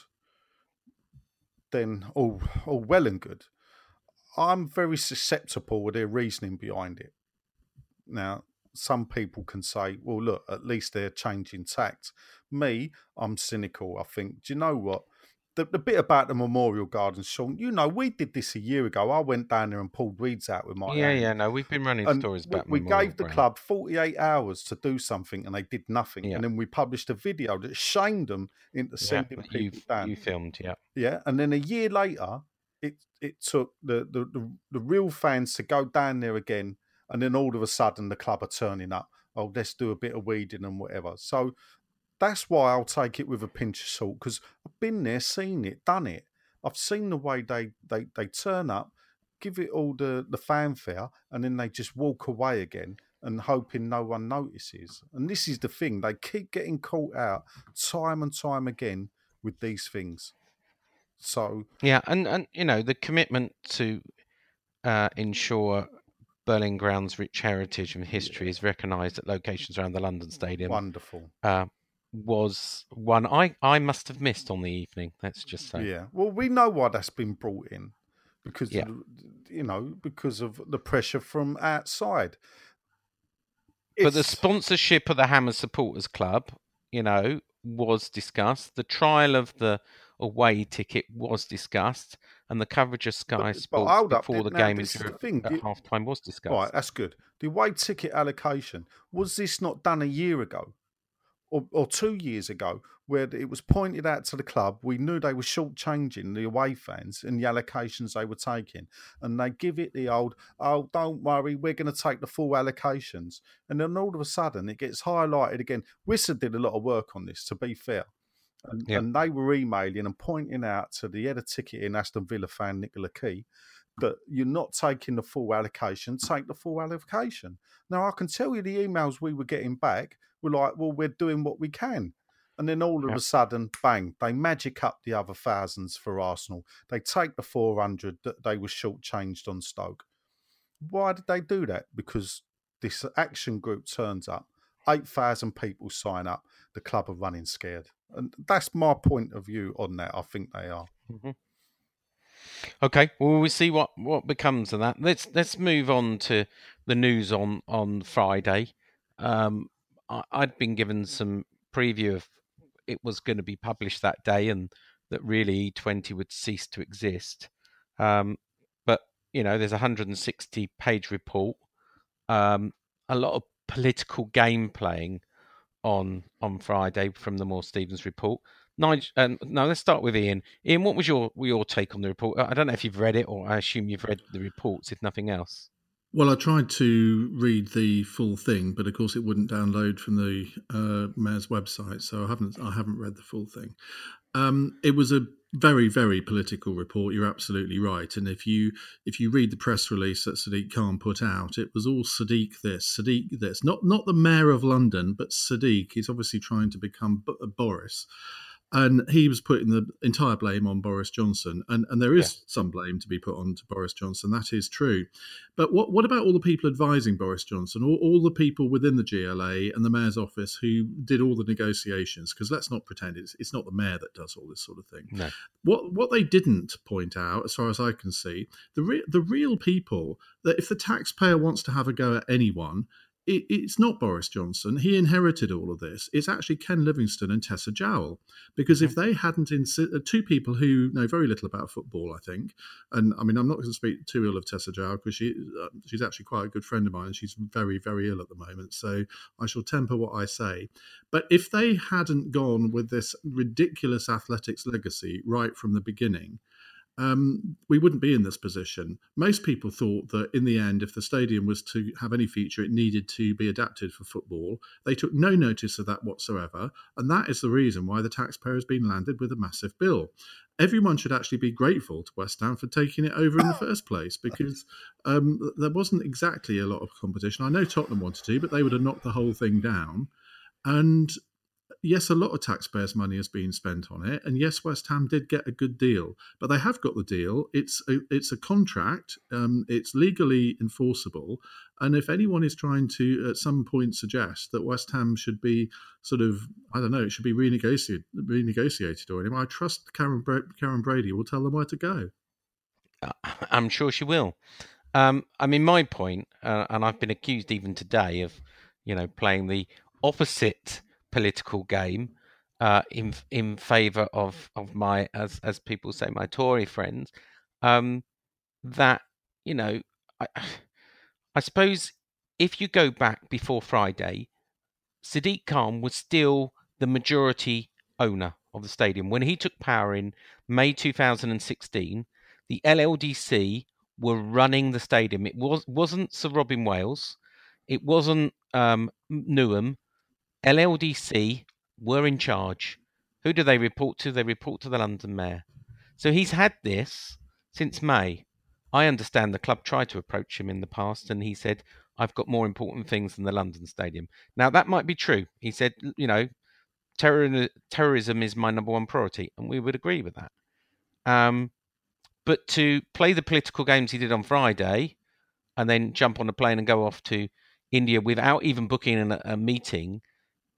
then all, all well and good. I'm very susceptible with their reasoning behind it. Now, some people can say, well, look, at least they're changing tact. Me, I'm cynical. I think, do you know what? The, the bit about the Memorial Gardens, Sean, you know, we did this a year ago. I went down there and pulled weeds out with my Yeah, hand. yeah, no, we've been running And stories we, about we Memorial gave the Ground. club forty-eight hours to do something and they did nothing. Yeah. And then we published a video that shamed them into Yeah, sending but people you, down. you filmed, yeah. Yeah, and then a year later, it it took the, the, the, the real fans to go down there again, and then all of a sudden the club are turning up. Oh, let's do a bit of weeding and whatever. So that's why I'll take it with a pinch of salt, because I've been there, seen it, done it. I've seen the way they, they, they turn up, give it all the, the fanfare, and then they just walk away again and hoping no one notices. And this is the thing. They keep getting caught out time and time again with these things. So Yeah, and, and you know, the commitment to uh, ensure Berlin Ground's rich heritage and history is recognised at locations around the London Stadium. Wonderful. Uh, was one I, I must have missed on the evening, let's just say. Yeah. Well, we know why that's been brought in. because Yeah. of, the- you know because of the pressure from outside. But the It's- sponsorship of the Hammers Supporters Club, you know, was discussed. The trial of the away ticket was discussed, and the coverage of Sky But- but Sports hold up, before the now game this is and the thing. at You- half time was discussed. Right, that's good. The away ticket allocation, was this not done a year ago or, or two years ago, where it was pointed out to the club? We knew they were shortchanging the away fans and the allocations they were taking, and they give it the old, oh, don't worry, we're going to take the full allocations. And then all of a sudden it gets highlighted again. Wissa did a lot of work on this, to be fair. And, Yeah. and they were emailing and pointing out to the head of ticketing, Aston Villa fan Nicola Key, that you're not taking the full allocation, take the full allocation. Now, I can tell you the emails we were getting back were like, well, we're doing what we can. And then all of Yeah. a sudden, bang, they magic up the other thousands for Arsenal. They take the four hundred that they were shortchanged on Stoke. Why did they do that? Because this action group turns up, eight thousand people sign up, the club are running scared. And that's my point of view on that. I think they are. Mhm. Okay, well, we'll see what, what becomes of that. Let's let's move on to the news on on Friday. Um, I, I'd been given some preview of it was going to be published that day, and that really E twenty would cease to exist. Um, but you know, there's a one hundred sixty page report, um, a lot of political game playing on on Friday from the Moore Stevens report. Nigel, um, no, let's start with Ian. Ian, what was your your take on the report? I don't know if you've read it, or I assume you've read the reports, if nothing else. Well, I tried to read the full thing, but of course it wouldn't download from the uh, mayor's website, so I haven't I haven't read the full thing. Um, it was a very, very political report. You're absolutely right. And if you if you read the press release that Sadiq Khan put out, it was all Sadiq this, Sadiq this. Not not the mayor of London, but Sadiq. He's obviously trying to become B- Boris. And he was putting the entire blame on Boris Johnson. And, and there is yeah. some blame to be put on to Boris Johnson. That is true. But what, what about all the people advising Boris Johnson, all, all the people within the G L A and the mayor's office who did all the negotiations? Because let's not pretend it's, it's not the mayor that does all this sort of thing. No. What what they didn't point out, as far as I can see, the, re- the real people that if the taxpayer wants to have a go at anyone, it, it's not Boris Johnson. He inherited all of this. It's actually Ken Livingstone and Tessa Jowell. Because if they hadn't, insi- two people who know very little about football, I think, and I mean, I'm not going to speak too ill of Tessa Jowell because she, uh, she's actually quite a good friend of mine and she's very, very ill at the moment. So I shall temper what I say. But if they hadn't gone with this ridiculous athletics legacy right from the beginning, Um, we wouldn't be in this position. Most people thought that in the end, if the stadium was to have any feature, it needed to be adapted for football. They took no notice of that whatsoever. And that is the reason why the taxpayer has been landed with a massive bill. Everyone should actually be grateful to West Ham for taking it over in the first place, because um, there wasn't exactly a lot of competition. I know Tottenham wanted to, but they would have knocked the whole thing down. And yes, a lot of taxpayers' money has been spent on it, and yes, West Ham did get a good deal, but they have got the deal. It's a, it's a contract. Um, it's legally enforceable, and if anyone is trying to at some point suggest that West Ham should be sort of, I don't know, it should be renegotiated, renegotiated or anything, I trust Karen Bra- Karen Brady will tell them where to go. I'm sure she will. Um, I mean, my point, uh, and I've been accused even today of, you know, playing the opposite political game uh, in in favour of of my, as as people say, my Tory friends. Um, that you know, I, I suppose if you go back before Friday, Sadiq Khan was still the majority owner of the stadium when he took power in May two thousand sixteen. The L L D C were running the stadium. It was wasn't Sir Robin Wales, it wasn't um, Newham. L L D C were in charge. Who do they report to? They report to the London Mayor. So he's had this since May. I understand the club tried to approach him in the past and he said, I've got more important things than the London Stadium. Now, that might be true. He said, you know, terror, terrorism is my number one priority, and we would agree with that. Um, but to play the political games he did on Friday and then jump on a plane and go off to India without even booking a, a meeting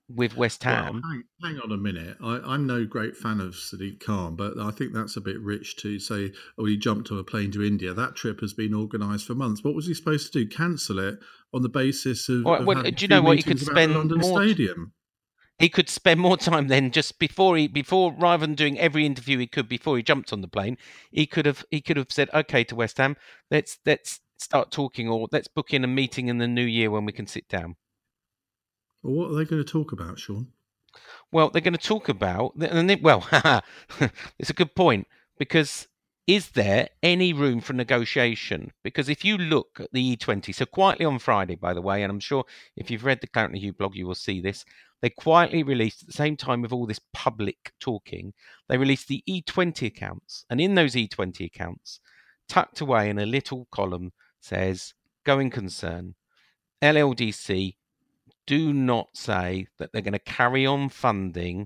with West Ham. Well, hang, hang on a minute. I, I'm no great fan of Sadiq Khan, but I think that's a bit rich to say, oh, he jumped on a plane to India. That trip has been organised for months. What was he supposed to do? Cancel it on the basis of. Well, of well, having do you two know what? He could meetings about spend the London more. Stadium. He could spend more time then, just before he, before rather than doing every interview he could before he jumped on the plane. He could have, he could have said, "Okay, to West Ham, let's let's start talking, or let's book in a meeting in the new year when we can sit down." Well, what are they going to talk about, Sean? Well, they're going to talk about, and they, well, it's a good point, because is there any room for negotiation? Because if you look at the E twenty, so quietly on Friday, by the way, and I'm sure if you've read the Clarendon Hugh blog, you will see this, they quietly released, at the same time with all this public talking, they released the E twenty accounts. And in those E twenty accounts, tucked away in a little column, says, going concern, L L D C do not say that they're going to carry on funding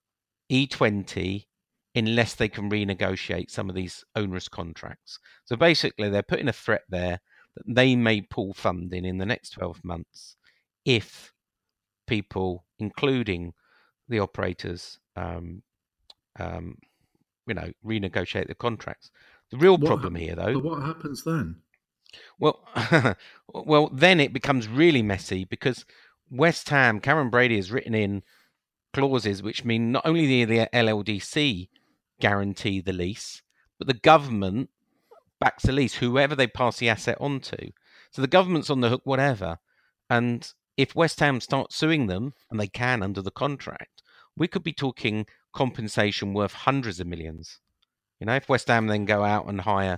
E twenty unless they can renegotiate some of these onerous contracts. So basically, they're putting a threat there that they may pull funding in the next twelve months if people, including the operators, um, um, you know, renegotiate the contracts. The real What problem hap- here, though... But what happens then? Well, well, then it becomes really messy, because West Ham, Karen Brady has written in clauses which mean not only the, the L L D C guarantee the lease, but the government backs the lease, whoever they pass the asset on to. So the government's on the hook, whatever. And if West Ham start suing them, and they can under the contract, we could be talking compensation worth hundreds of millions. You know, if West Ham then go out and hire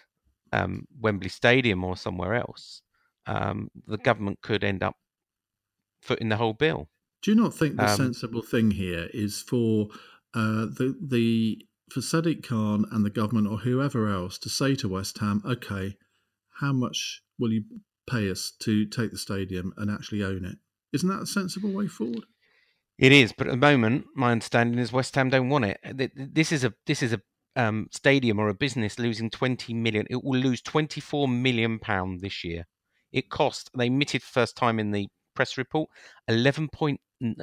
um, Wembley Stadium or somewhere else, um, the government could end up footing the whole bill. Do you not think the Um, sensible thing here is for uh, the the for Sadiq Khan and the government or whoever else to say to West Ham, okay, how much will you pay us to take the stadium and actually own it? Isn't that a sensible way forward? It is, but at the moment, my understanding is West Ham don't want it. Th- This is a this is a um, stadium or a business losing twenty million. It will lose twenty-four million pound this year. It cost. They admitted first time in the press report eleven point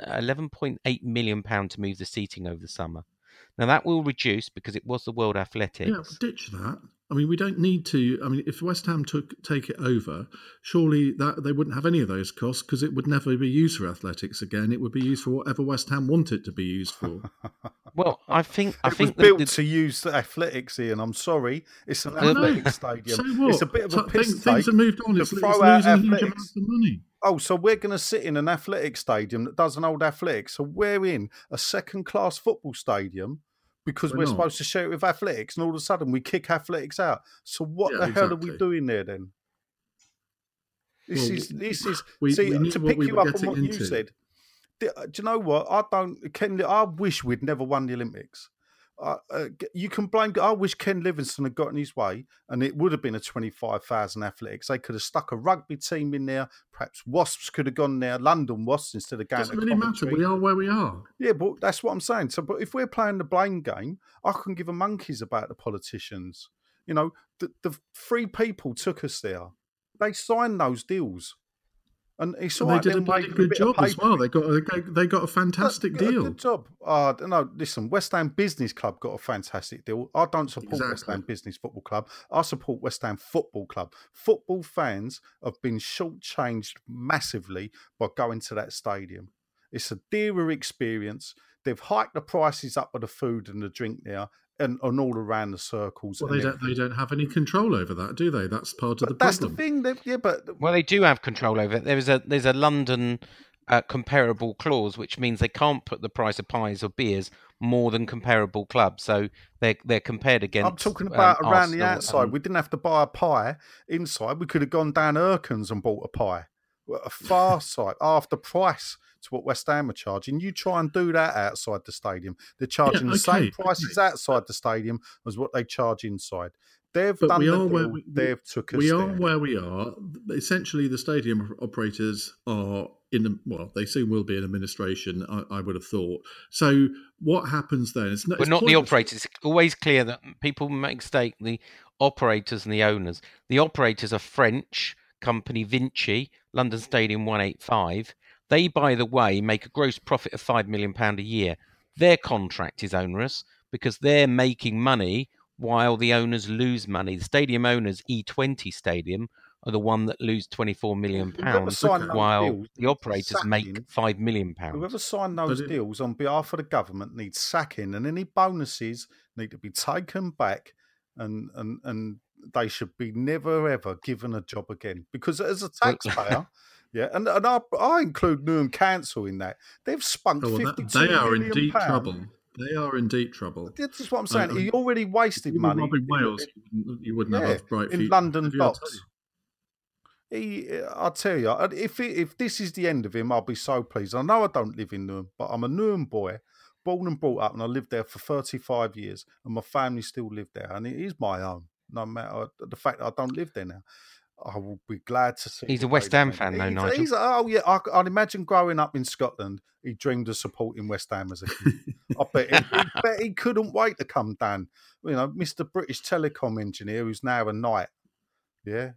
eight million pound to move the seating over the summer. Now that will reduce because it was the World Athletics. Yeah, ditch that. I mean, we don't need to. I mean, if West Ham took take it over, surely that they wouldn't have any of those costs because it would never be used for athletics again. It would be used for whatever West Ham want it to be used for. Well, I think I it think was that built the- to use the athletics, Ian. I'm sorry, it's an I know. athletic stadium. So what? It's a bit of a So piss things, things take have moved on. to It's, it's throw out losing huge athletics. amounts of money. Oh, so we're going to sit in an athletic stadium that does an old athletics. So we're in a second-class football stadium because We're we're, not. supposed to share it with athletics, and all of a sudden we kick athletics out. So what Yeah, the hell are we exactly. doing there then? This Well, is this is we- see we knew to what pick we you were up on getting what you into. said. Do do you know what? I don't. Ken, I wish we'd never won the Olympics. Uh, uh, you can blame. I wish Ken Livingstone had gotten his way, and it would have been a twenty-five thousand athletics. They could have stuck a rugby team in there. Perhaps Wasps could have gone there, London Wasps, instead of going Doesn't to really matter. Coventry. We are where we are. Yeah, but that's what I'm saying. So, but if we're playing the blame game, I couldn't give a monkeys about the politicians. You know, the, the three people took us there. They signed those deals. And it's all And they right did a them bloody waving good bit of job as paper. well. They got a, they got a fantastic A deal. good job. Uh, no, listen, West Ham Business Club got a fantastic deal. I don't support West Exactly. Ham Business Football Club. I support West Ham Football Club. Football fans have been shortchanged massively by going to that stadium. It's a dearer experience. They've hiked the prices up of the food and the drink there, and, and all around the circles. Well, and they don't. They everything. don't have any control over that, do they? That's part of But the that's problem. the thing. That, yeah, but well, they do have control over it. There is a there's a London uh, comparable clause, which means they can't put the price of pies or beers more than comparable clubs. So they're they're compared against. I'm talking about um, around the Arsenal outside. and- We didn't have to buy a pie inside. We could have gone down Erkins and bought a pie. A far side, half the price to what West Ham are charging. You try and do that outside the stadium. They're charging Yeah, the same okay, prices okay. outside the stadium as what they charge inside. They've But done we the are where deal. we, They've took us we are there. where we are. Essentially, the stadium operators are in. The, well, they soon will be in administration. I, I would have thought. So, what happens then? It's, but it's not the pointless. operators. It's always clear that people make mistake the operators and the owners. The operators are French company Vinci, London Stadium one eighty-five. They, by the way, make a gross profit of five million pounds a year. Their contract is onerous because they're making money while the owners lose money. The stadium owners, E twenty Stadium, are the one that lose twenty-four million pounds, while deals, the operators sacking. make five million pounds. Whoever signed those it, deals on behalf of the government needs sacking, and any bonuses need to be taken back, and and and they should be never ever given a job again. Because as a taxpayer, yeah, and, and I, I include Newham Council in that. They've spunked oh, well, fifty-two that, they are million in deep pounds. trouble. They are in deep trouble. This is what I'm saying. Uh, he already wasted money. Robin Wales, you wouldn't yeah, have a bright in future. London Have you Docks. He, I'll tell you, if it, if this is the end of him, I'll be so pleased. I know I don't live in Newham, but I'm a Newham boy, born and brought up, and I lived there for thirty-five years, and my family still live there, and it is my own, no matter the fact that I don't live there now. I will be glad to see. He's a West Ham fan, though, he's, Nigel. He's, oh, yeah, I, I'd imagine growing up in Scotland, he dreamed of supporting West Ham as a kid. I bet he, I bet he couldn't wait to come down. You know, Mister British Telecom engineer, who's now a knight. Yeah.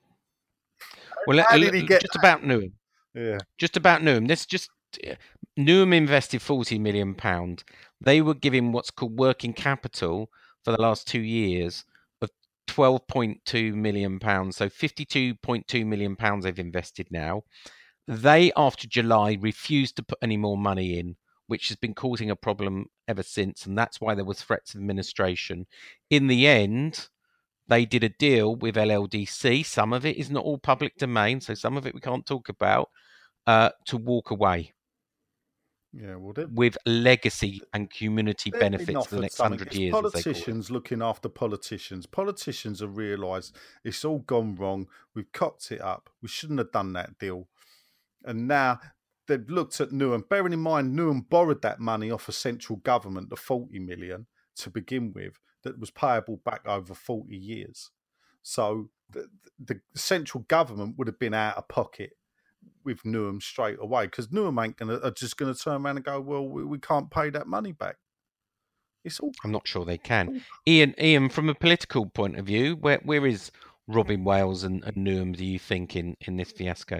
Well, How let, did he get just that? about Newham. Yeah. Just about Newham. This just Newham invested forty million pounds. They were giving what's called working capital for the last two years of twelve point two million pounds. So fifty-two point two million pounds they've invested now. They, after July, refused to put any more money in, which has been causing a problem ever since. And that's why there was threats of administration. In the end, they did a deal with L L D C. Some of it is not all public domain, so some of it we can't talk about, uh, to walk away. Yeah, well, they, with legacy and community they've been benefits for the offered next something. hundred It's years. As they call it. politicians looking after politicians. Politicians have realised it's all gone wrong. We've cocked it up. We shouldn't have done that deal. And now they've looked at Newham. Bearing in mind, Newham borrowed that money off of central government, the forty million to begin with, that was payable back over forty years. So the, the central government would have been out of pocket with Newham straight away, because Newham ain't gonna are just going to turn around and go, well, we, we can't pay that money back. It's all. I'm not sure they can. Ian, Ian, from a political point of view, where where is Robin Wales and, and Newham, do you think, in, in this fiasco?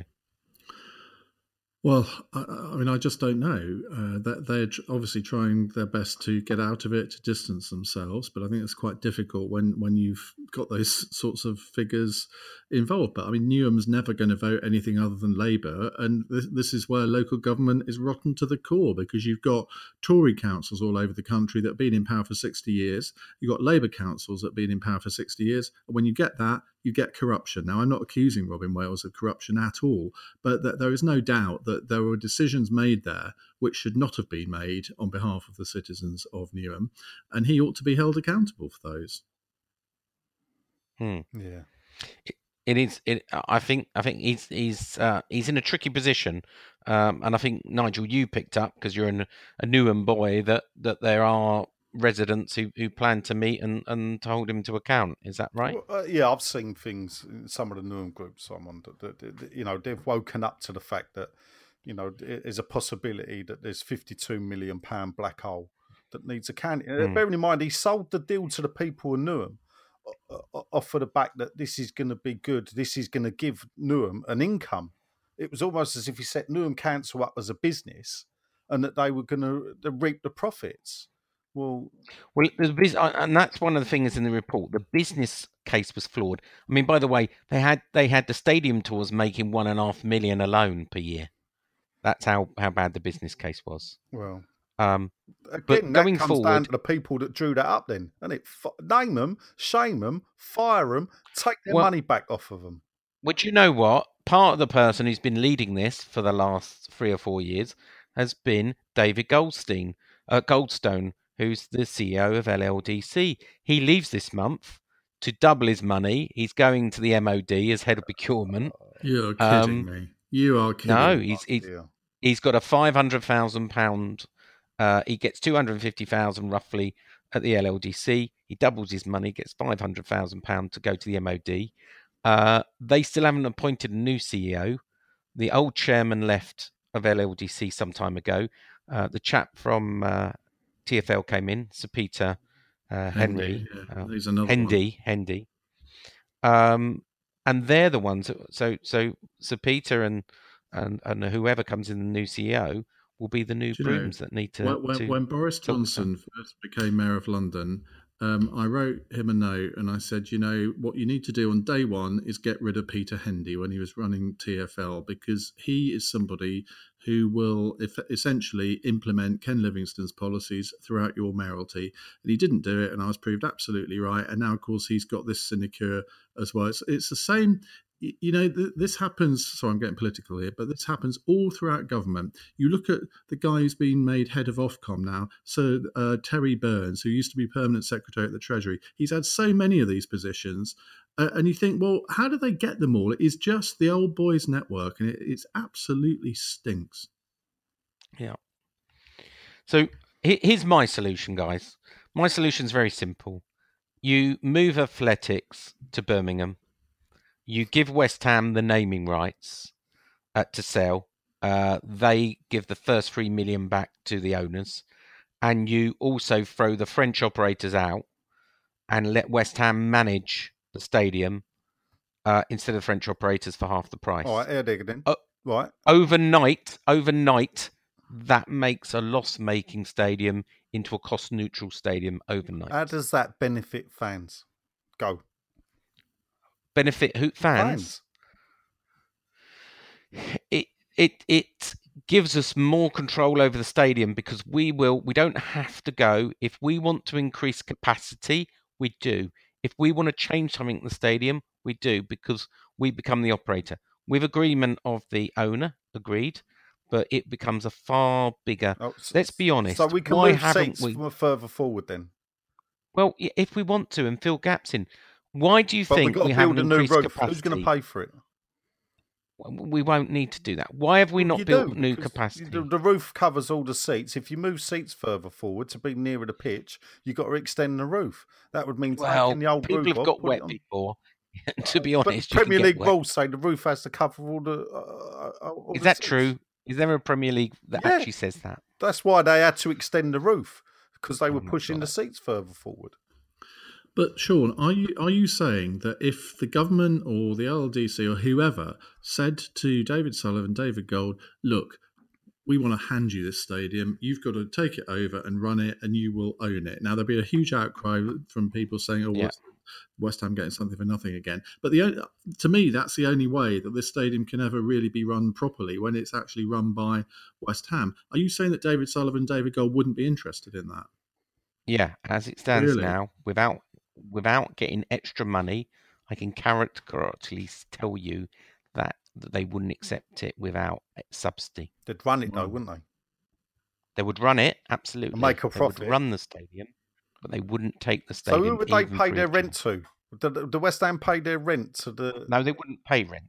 Well, I, I mean, I just don't know. Uh, that they're obviously trying their best to get out of it, to distance themselves, but I think it's quite difficult when, when you've got those sorts of figures involved. But I mean, Newham's never going to vote anything other than Labour, and this, this is where local government is rotten to the core, because you've got Tory councils all over the country that have been in power for sixty years. You've got Labour councils that have been in power for sixty years, and when you get that, you get corruption. Now, I'm not accusing Robin Wales of corruption at all, but that there is no doubt that there were decisions made there which should not have been made on behalf of the citizens of Newham, and he ought to be held accountable for those. Hmm. Yeah. It, it is. It, I think. I think he's he's uh, he's in a tricky position, um, and I think Nigel, you picked up because you're an, a Newham boy that that there are residents who, who plan to meet and, and hold him to account. Is that right? Well, uh, yeah, I've seen things in some of the Newham groups I'm on that, that, that, that, you know, they've woken up to the fact that, you know, there's a possibility that there's fifty-two million pound black hole that needs accounting. Mm. Bearing in mind, he sold the deal to the people in Newham off of the back that this is going to be good. This is going to give Newham an income. It was almost as if he set Newham Council up as a business and that they were going to reap the profits. Well, well, there's, and that's one of the things in the report. The business case was flawed. I mean, by the way, they had they had the stadium tours making one and a half million alone per year. That's how, how bad the business case was. Well, um, again, but that going comes forward, down to the people that drew that up. Then, and it name them, shame them, fire them, take their well, money back off of them. Which, you know what? Part of the person who's been leading this for the last three or four years has been David Goldstein, uh, Goldstone. Who's the C E O of L L D C. He leaves this month to double his money. He's going to the M O D as head of procurement. You're kidding um, me. You are kidding. No, he's he's, he's got a five hundred thousand pounds. Uh, he gets two hundred fifty thousand roughly at the L L D C. He doubles his money, gets five hundred thousand pounds to go to the M O D. Uh, they still haven't appointed a new C E O. The old chairman left of L L D C some time ago. Uh, the chap from uh, T F L came in, Sir Peter uh, Henry, yeah. uh, There's another Hendy, one. Hendy, um, and they're the ones. That, so, so Sir Peter and and and whoever comes in the new C E O will be the new Do you know, brooms that need to. when, when, to when Boris sort this Johnson first became mayor of London, um, I wrote him a note and I said, you know, what you need to do on day one is get rid of Peter Hendy when he was running T F L, because he is somebody who will if, essentially implement Ken Livingstone's policies throughout your mayoralty. And he didn't do it, and I was proved absolutely right. And now, of course, he's got this sinecure as well. It's, it's the same. You know, this happens, so I'm getting political here, but this happens all throughout government. You look at the guy who's been made head of Ofcom now, so uh, Terry Burns, who used to be permanent secretary at the Treasury. He's had so many of these positions, uh, and you think, well, how do they get them all? It is just the old boys network, and it it's absolutely stinks. Yeah. So here's my solution, guys. My solution is very simple. You move athletics to Birmingham. You give West Ham the naming rights uh, to sell. Uh, they give the first three million back to the owners, and you also throw the French operators out and let West Ham manage the stadium uh, instead of French operators for half the price. All right, air digging then. Uh, right. Overnight, overnight, that makes a loss-making stadium into a cost-neutral stadium overnight. How does that benefit fans? Go. Benefit who fans? fans? It it it gives us more control over the stadium, because we will we don't have to go if we want to increase capacity. We do. If we want to change something in the stadium, we do, because we become the operator with agreement of the owner. Agreed, but it becomes a far bigger. Oh, let's be honest. So we can why move haven't seats we? from further forward then. Well, if we want to and fill gaps in. Why do you but think we've got to we build haven't a new increased roof. capacity? Who's going to pay for it? We won't need to do that. Why have we not you built do, new capacity? The, the roof covers all the seats. If you move seats further forward to be nearer the pitch, you've got to extend the roof. That would mean well, taking the old people roof have got off, wet before. To be honest, but Premier League wet. rules say the roof has to cover all the. Uh, all Is the that seats. true? Is there a Premier League that yeah. actually says that? That's why they had to extend the roof, because they oh were pushing God. the seats further forward. But Sean, are you are you saying that if the government or the L L D C or whoever said to David Sullivan, David Gold, look, we want to hand you this stadium, you've got to take it over and run it, and you will own it. Now there'll be a huge outcry from people saying, "Oh, yeah. West, West Ham getting something for nothing again." But the to me, that's the only way that this stadium can ever really be run properly, when it's actually run by West Ham. Are you saying that David Sullivan, David Gold wouldn't be interested in that? Yeah, as it stands Really? now, without without getting extra money, I can categorically tell you that, that they wouldn't accept it without subsidy. They'd run it though, Wow. wouldn't they? They would run it, absolutely. And make a they profit. would run the stadium, but they wouldn't take the So stadium. who would they even pay free their of rent charge. to? The, the West Ham pay their rent to the. No, they wouldn't pay rent.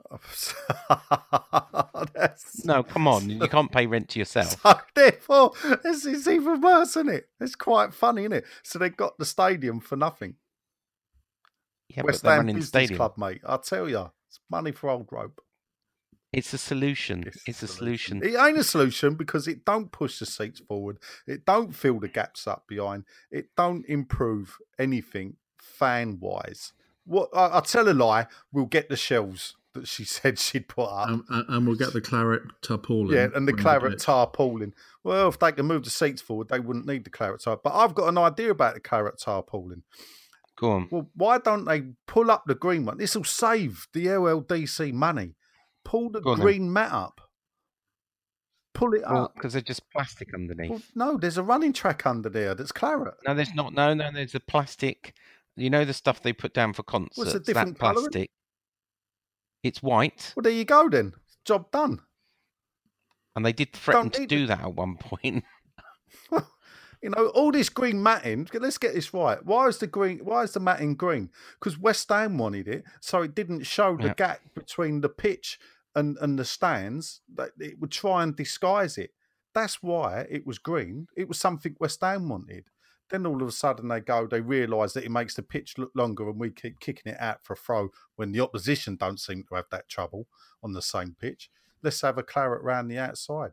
That's... No, come on. You can't pay rent to yourself. So therefore, this is even worse, isn't it? It's quite funny, isn't it? So they got the stadium for nothing. Yeah, West but they're Ham running the Business stadium. Club, mate. I tell you, it's money for old rope. It's a solution. It's, a solution. It ain't a solution, because it don't push the seats forward. It don't fill the gaps up behind. It don't improve anything fan-wise. What I, I'll tell a lie. We'll get the shells that she said she'd put up. Um, and, and we'll get the claret tarpaulin. Yeah, and the when we claret do it. tarpaulin. Well, if they can move the seats forward, they wouldn't need the claret tar. But I've got an idea about the claret tarpaulin. Go on. Well, why don't they pull up the green one? This will save the L L D C money. Pull the Go on, green mat up. Pull it Well, up. because they're just plastic underneath. Well, no, there's a running track under there that's claret. No, there's not. No, no, there's a plastic. You know the stuff they put down for concerts. What's a different that colouring? plastic. It's white, Well, there you go then. Job done. and they did threaten Don't to need do it. that at one point. You know, all this green matting. Let's get this right. Why is the green? Why is the matting green? Because West Ham wanted it, so it didn't show the Yeah. gap between the pitch and, and the stands. That it would try and disguise it. That's why it was green. It was something West Ham wanted. Then all of a sudden they go, they realise that it makes the pitch look longer, and we keep kicking it out for a throw when the opposition don't seem to have that trouble on the same pitch. Let's have a claret round the outside.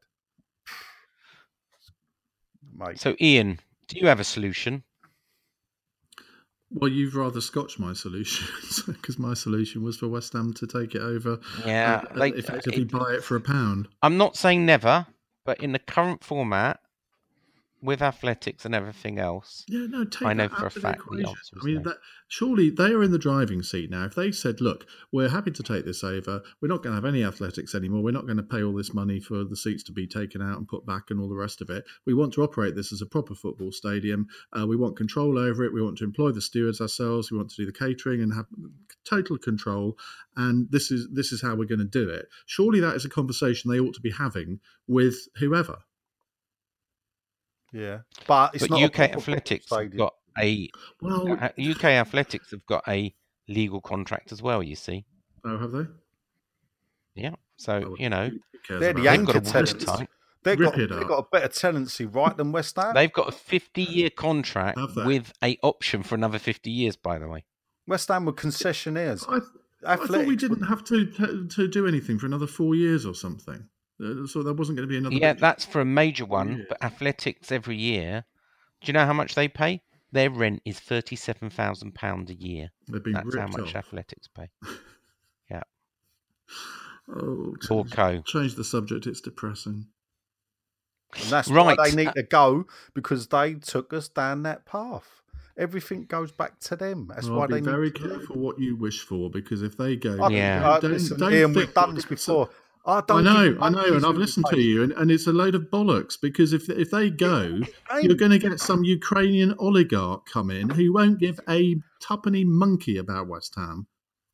Mate. So, Ian, do you have a solution? Well, you've rather scotched my solution because my solution was for West Ham to take it over. Yeah, and, they, and effectively it, buy it for a pound. I'm not saying never, but in the current format, with athletics and everything else, Yeah, no, take I know that for a out of the fact the equation. answer is I mean, no. that surely they are in the driving seat now. If they said, "Look, we're happy to take this over. We're not going to have any athletics anymore. We're not going to pay all this money for the seats to be taken out and put back and all the rest of it. We want to operate this as a proper football stadium. Uh, we want control over it. We want to employ the stewards ourselves. We want to do the catering and have total control. And this is this is how we're going to do it." Surely that is a conversation they ought to be having with whoever. Yeah, but it's but not U a K proper Athletics football have stadium. got a Well, uh, U K Athletics have got a legal contract as well. You see, oh, have they? yeah. So Oh, you know, who cares They're about the that? they've got anchor a tenants. watertight. They've Rip got it they've up. got a better tenancy right than West Ham. They've got a fifty-year contract Have they? with a option for another fifty years. By the way, West Ham were concessionaires. I, I thought we Athletics didn't were- have to, to to do anything for another four years or something. Uh, So there wasn't going to be another. yeah, big- that's for a major one. Yeah. But Athletics every year, do you know how much they pay? Their rent is thirty-seven thousand pounds a year. They've been That's how ripped much off. Athletics pay. Yeah, Oh, poor change, co. change the subject. It's depressing. And that's Right. why they need to go, because they took us down that path. Everything goes back to them. That's Well, why be they very need to careful leave. what you wish for, because if they go, I, Yeah. uh, don't, listen, don't Ian, think we've done that- this before. I I don't know, give a I know, monkey's and I've who listened to pays. you, and, and it's a load of bollocks. Because if if they go, Ain't- you're going to get some Ukrainian oligarch come in who won't give a tuppenny monkey about West Ham.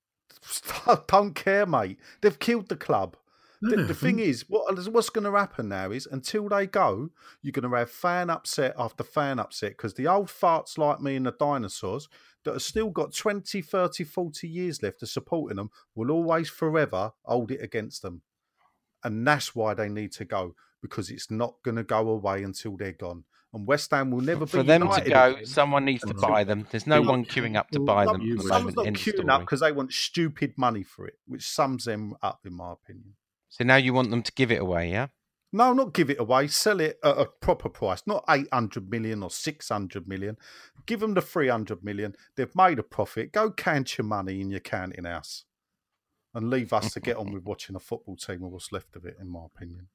Don't care, mate. They've killed the club. No, The, they the thing haven't. is, what, what's going to happen now is, until they go, you're going to have fan upset after fan upset, because the old farts like me and the dinosaurs that have still got twenty, thirty, forty years left of supporting them will always forever hold it against them. And that's why they need to go, because it's not going to go away until they're gone. And West Ham will never For be them to united go, again. someone needs to until- buy them. There's no Well, one queuing up to well, buy no, them you at the would. Someone's moment. not End queuing story. up because they want stupid money for it, which sums them up, in my opinion. So now you want them to give it away, yeah? No, not give it away. Sell it at a proper price, not eight hundred million or six hundred million. Give them the three hundred million. They've made a profit. Go count your money in your counting house and leave us to get on with watching a football team or what's left of it, in my opinion.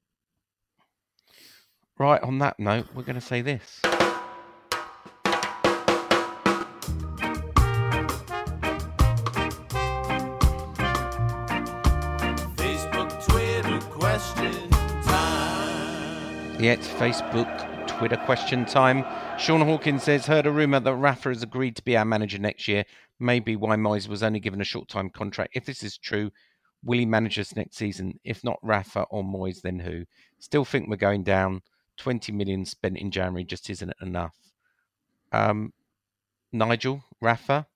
Right, on that note, we're going to say this. Facebook, Twitter, question time. Yeah, it's Facebook, Twitter question time. Sean Hawkins says, heard a rumour that Rafa has agreed to be our manager next year. Maybe why Moyes was only given a short-time contract. If this is true, will he manage us next season? If not Rafa or Moyes, then who? Still think we're going down. twenty million spent in January just isn't enough. Um, Nigel, Rafa?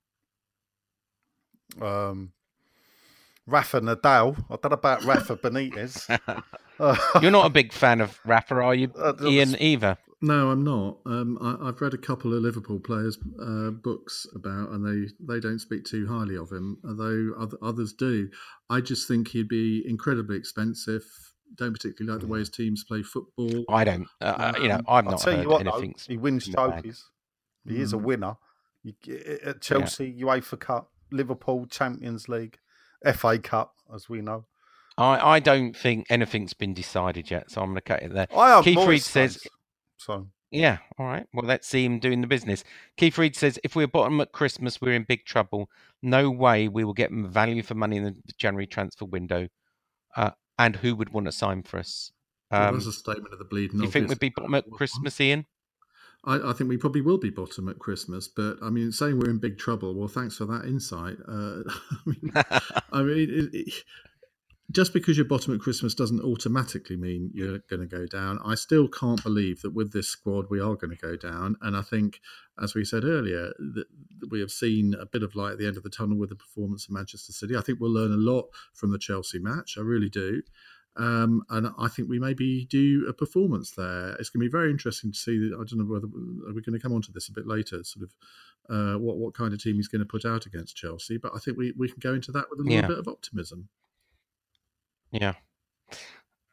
Um, Rafa Nadal. I don't know about Rafa Benitez. Uh, You're not a big fan of Rafa, are you, Uh, Ian, either? No, I'm not. Um, I, I've read a couple of Liverpool players' uh, books about, and they, they don't speak too highly of him, although other, others do. I just think he'd be incredibly expensive. Don't particularly like the way his teams play football. I don't. Uh, you know, I've I'll not tell heard you what, though, anything. he wins in the bag. trophies. He is a Mm. winner. You, at Chelsea, UEFA Cup, Liverpool, Champions League, F A Cup, as we know. I, I don't think anything's been decided yet, so I'm going to cut it there. I have Keith Morris Reed says, fans, so yeah, all right. Well, let's see him doing the business. Keith Reed says, if we're bottom at Christmas, we're in big trouble. No way we will get value for money in the January transfer window. Uh, and who would want to sign for us? Well, Um, that's a statement of the bleeding. do you think obvious. we'd be bottom at Christmas, Ian? I, I think we probably will be bottom at Christmas, but I mean, saying we're in big trouble. Well, thanks for that insight. Uh, I mean, I mean it, it, just because you're bottom at Christmas doesn't automatically mean you're going to go down. I still can't believe that with this squad we are going to go down. And I think, as we said earlier, that we have seen a bit of light at the end of the tunnel with the performance of Manchester City. I think we'll learn a lot from the Chelsea match. I really do. Um, and I think we maybe do a performance there. It's going to be very interesting to see. I don't know whether we're going to come on to this a bit later, sort of uh, what, what kind of team he's going to put out against Chelsea. But I think we, we can go into that with a little Yeah. bit of optimism. Yeah.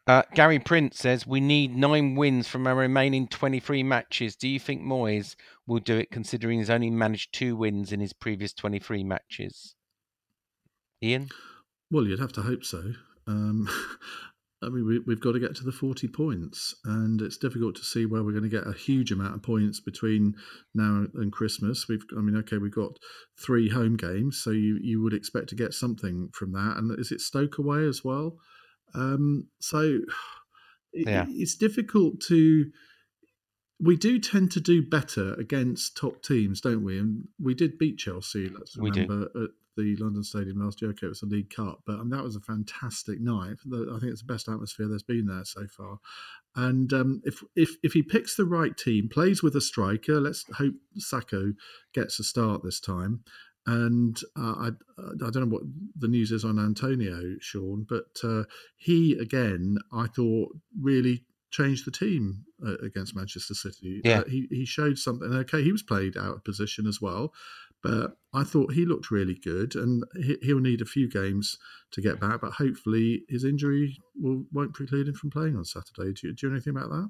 Uh, Gary Prince says, we need nine wins from our remaining twenty-three matches. Do you think Moyes will do it, considering he's only managed two wins in his previous twenty-three matches? Ian? Well, you'd have to hope so. Um, I mean, we, we've got to get to the forty points, and it's difficult to see where we're going to get a huge amount of points between now and Christmas. We've, I mean, okay, we've got three home games, so you, you would expect to get something from that. And is it Stoke away as well? Um, so it, Yeah. it's difficult to. We do tend to do better against top teams, don't we? And we did beat Chelsea, let's We do. remember, at the London Stadium last year. Okay, it was a League Cup, but I mean, that was a fantastic night. The- I think it's the best atmosphere there's been there so far. And um, if if if he picks the right team, plays with a striker, let's hope Sacco gets a start this time. And uh, I I don't know what the news is on Antonio, Sean, but uh, he again, I thought, really changed the team uh, against Manchester City. Yeah. Uh, he he showed something. Okay, he was played out of position as well, but I thought he looked really good, and he, he'll need a few games to get back. But hopefully, his injury will won't preclude him from playing on Saturday. Do you, do you know anything about that?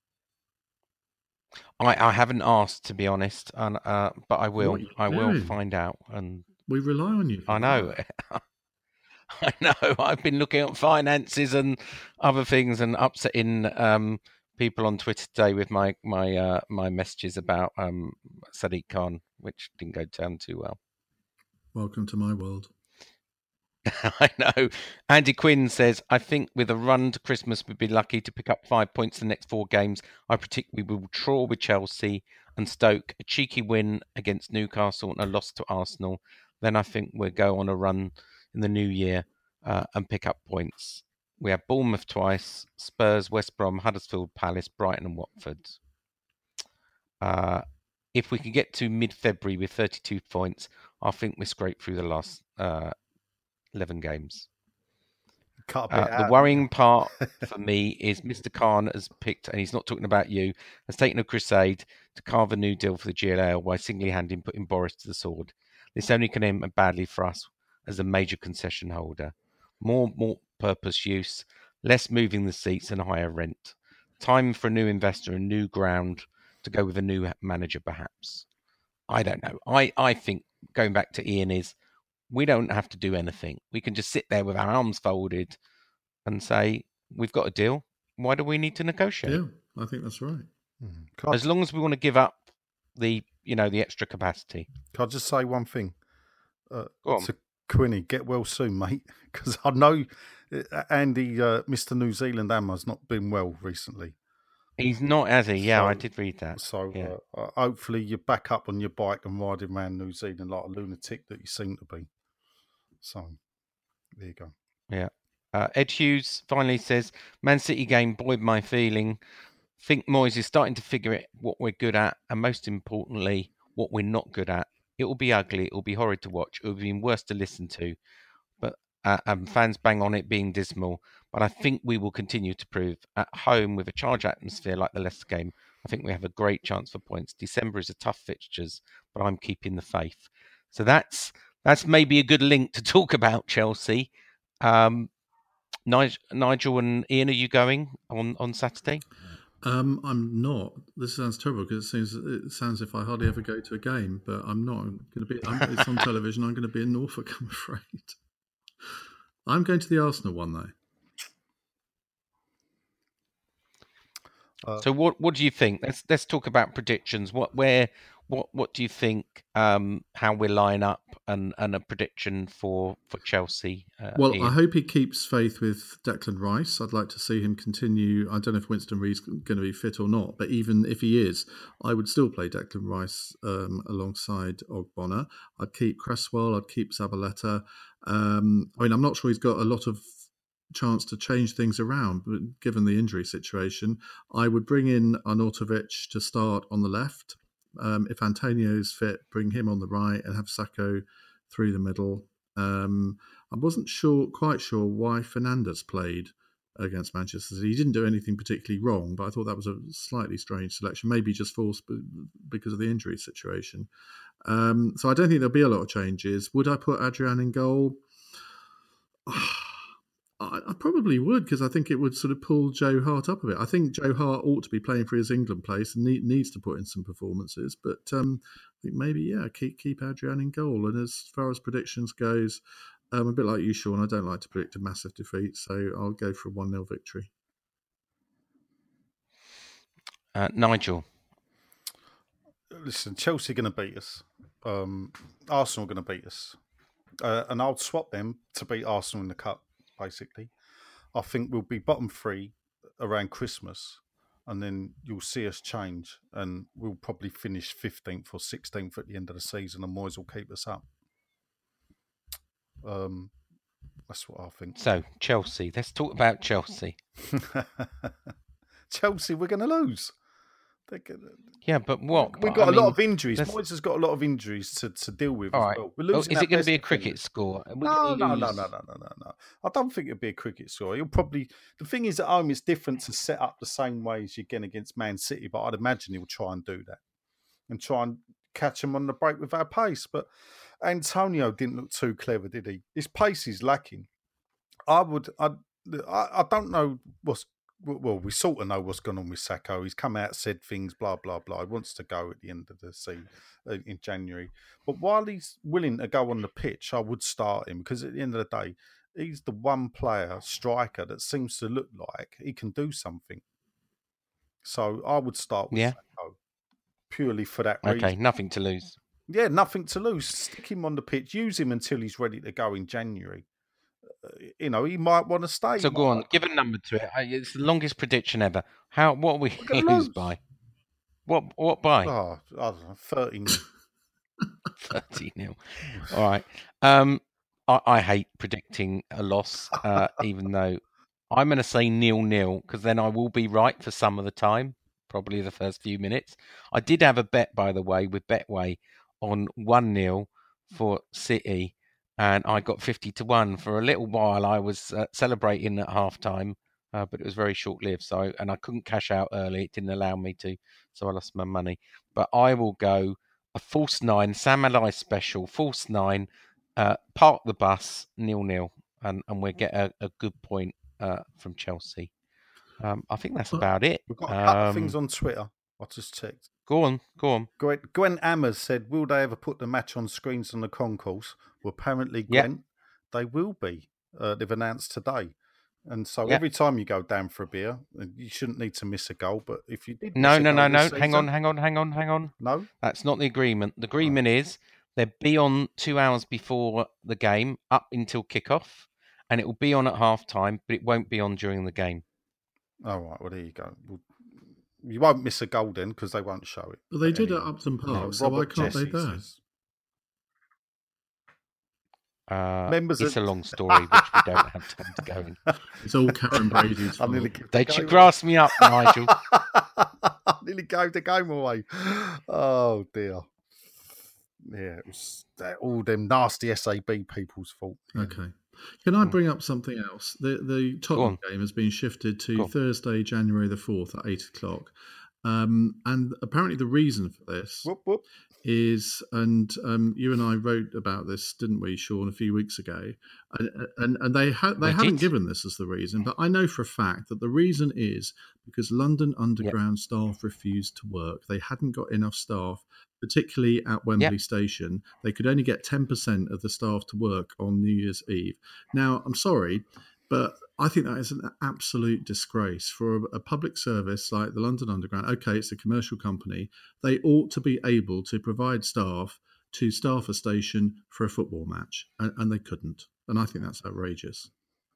I, I haven't asked, to be honest, and uh, but I will. What are you I will doing? find out. And We rely on you. for I know. that. I know. I've been looking at finances and other things and upsetting um, people on Twitter today with my my uh, my messages about um, Sadiq Khan, which didn't go down too well. Welcome to my world. I know. Andy Quinn says, I think with a run to Christmas, we'd be lucky to pick up five points in the next four games. I predict we will draw with Chelsea and Stoke, a cheeky win against Newcastle and a loss to Arsenal. Then I think we'll go on a run in the new year uh, and pick up points. We have Bournemouth twice, Spurs, West Brom, Huddersfield Palace, Brighton and Watford. Uh, if we can get to mid-February with thirty-two points, I think we're scraped through the last uh, eleven games. Cut a bit Uh, the out. worrying part for me is Mister Khan has picked, and he's not talking about you, has taken a crusade to carve a new deal for the G L L by singly-handing putting Boris to the sword. This only can end badly for us as a major concession holder. More, more purpose use, less moving the seats and higher rent. Time for a new investor and new ground to go with a new manager, perhaps. I don't know. I, I think, going back to Ian, is we don't have to do anything. We can just sit there with our arms folded and say, we've got a deal. Why do we need to negotiate? Yeah, I think that's right. Mm. Can, I, As long as we want to give up the, you know, the extra capacity. can I just say one thing? Uh, Go on. to Quinny, get well soon, mate. Because I know uh, Andy, uh, Mister New Zealand Ammer's not been well recently. He's not, has he? Yeah, So- I did read that. So Yeah. uh, uh, hopefully you're back up on your bike and riding around New Zealand like a lunatic that you seem to be. So there you go. Yeah. Uh, Ed Hughes finally says, Man City game buoyed my feeling. Think Moyes is starting to figure it what we're good at, and most importantly, what we're not good at. It will be ugly. It will be horrid to watch. It will be worse to listen to. But uh, and fans bang on it being dismal. But I think we will continue to prove at home with a charged atmosphere like the Leicester game. I think we have a great chance for points. December is a tough fixtures, but I'm keeping the faith. So that's that's maybe a good link to talk about Chelsea. Um, Nigel, Nigel and Ian, are you going on, on Saturday? Um, I'm not. This sounds terrible because it seems it sounds as if I hardly ever go to a game, but I'm not. I'm going to be. I'm, it's on television. I'm going to be in Norfolk. I'm afraid. I'm going to the Arsenal one though. Uh, So what what do you think? Let's let's talk about predictions. What where what what do you think? Um, how we line up and, and a prediction for for Chelsea. Uh, Well, Ian? I hope he keeps faith with Declan Rice. I'd like to see him continue. I don't know if Winston Reid's going to be fit or not, but even if he is, I would still play Declan Rice um, alongside Ogbonna. I'd keep Cresswell. I'd keep Zabaleta. Um, I mean, I'm not sure he's got a lot of chance to change things around, but given the injury situation, I would bring in Arnautovic to start on the left. Um, if Antonio's fit, bring him on the right and have Sacco through the middle. Um, I wasn't sure, quite sure why Fernandes played against Manchester City. He didn't do anything particularly wrong, but I thought that was a slightly strange selection, maybe just forced because of the injury situation. Um, so I don't think there'll be a lot of changes. Would I put Adrian in goal? I, I probably would, because I think it would sort of pull Joe Hart up a bit. I think Joe Hart ought to be playing for his England place and need, needs to put in some performances. But um, I think maybe, yeah, keep keep Adrian in goal. And as far as predictions goes, um, a bit like you, Sean, I don't like to predict a massive defeat, so I'll go for a one nil victory. Uh, Nigel. Listen, Chelsea are going to beat us. Um, Arsenal are going to beat us. Uh, and I'll swap them to beat Arsenal in the cup, basically. I think we'll be bottom three around Christmas, and then you'll see us change, and we'll probably finish fifteenth or sixteenth at the end of the season, and Moyes will keep us up. Um, that's what I think. So, Chelsea. Let's talk about Chelsea. Chelsea, we're going to lose. Gonna... Yeah, but what? We've got I a lot mean, of injuries. let's... Moyes has got a lot of injuries to, to deal with All as right. well. We're Oh, losing is it going to be a best cricket defender. score? Are we No, gonna no, lose... no, no, no, no, no, no. I don't think it'll be a cricket score. He'll probably. The thing is, at home, it's different to set up the same way as you're going against Man City. But I'd imagine he'll try and do that and try and catch him on the break with our pace. But Antonio didn't look too clever, did he? His pace is lacking. I would. I. I, I don't know what's. Well, we sort of know what's going on with Sacco. He's come out, said things, blah, blah, blah. He wants to go at the end of the season uh, in January. But while he's willing to go on the pitch, I would start him because at the end of the day, he's the one player, striker, that seems to look like he can do something. So I would start with yeah. Sacco purely for that reason. Okay, nothing to lose. Yeah, nothing to lose. Stick him on the pitch. Use him until he's ready to go in January. You know, he might want to stay. So go on, give a number to it. It's the longest prediction ever. How? What are we going to lose by? What? What by? Oh, I don't know, thirty nil. thirty nil. All right. Um, I, I hate predicting a loss, uh, even though I'm going to say nil nil because then I will be right for some of the time, probably the first few minutes. I did have a bet, by the way, with Betway on one nil for City. And I got fifty to one. For a little while, I was uh, celebrating at half time, uh, but it was very short-lived. So, I, and I couldn't cash out early. It didn't allow me to, so I lost my money. But I will go a false nine, Sam Allardyce special, false nine, uh, park the bus, nil-nil, and, and we'll get a, a good point uh, from Chelsea. Um, I think that's about it. We've got a couple um, of things on Twitter. I just checked. Go on, go on. Gwen, Gwen Ammers said, will they ever put the match on screens on the concourse? Well, apparently, Gwen, yep. they will be. Uh, they've announced today. And so yep. every time you go down for a beer, you shouldn't need to miss a goal. But if you did No, no, no, no. Season, hang on, hang on, hang on, hang on. No? That's not the agreement. The agreement right. is they'll be on two hours before the game, up until kickoff, and it will be on at half time, but it won't be on during the game. All right, well, there you go. Well, you won't miss a goal then because they won't show it. Well, they did anyway. At Upton Park, no, so Robert why can't Jesse they there? Uh, Members it's of... a long story, which we don't have time to go in. It's all Karen Brady's fault. They should grass me up, Nigel. I nearly gave the game away. Oh, dear. Yeah, it was all them nasty S A B people's fault. Yeah. Okay. Can I bring up something else? The the Tottenham game has been shifted to Thursday, January the fourth at eight o'clock. Um, and apparently the reason for this whoop, whoop. is, and um, you and I wrote about this, didn't we, Sean, a few weeks ago? And and, and they, ha- they haven't did. given this as the reason, but I know for a fact that the reason is because London Underground yep. staff refused to work. They hadn't got enough staff, particularly at Wembley yep. Station. They could only get ten percent of the staff to work on New Year's Eve. Now, I'm sorry, but I think that is an absolute disgrace for a, a public service like the London Underground. Okay, it's a commercial company. They ought to be able to provide staff to staff a station for a football match, and, and they couldn't. And I think that's outrageous.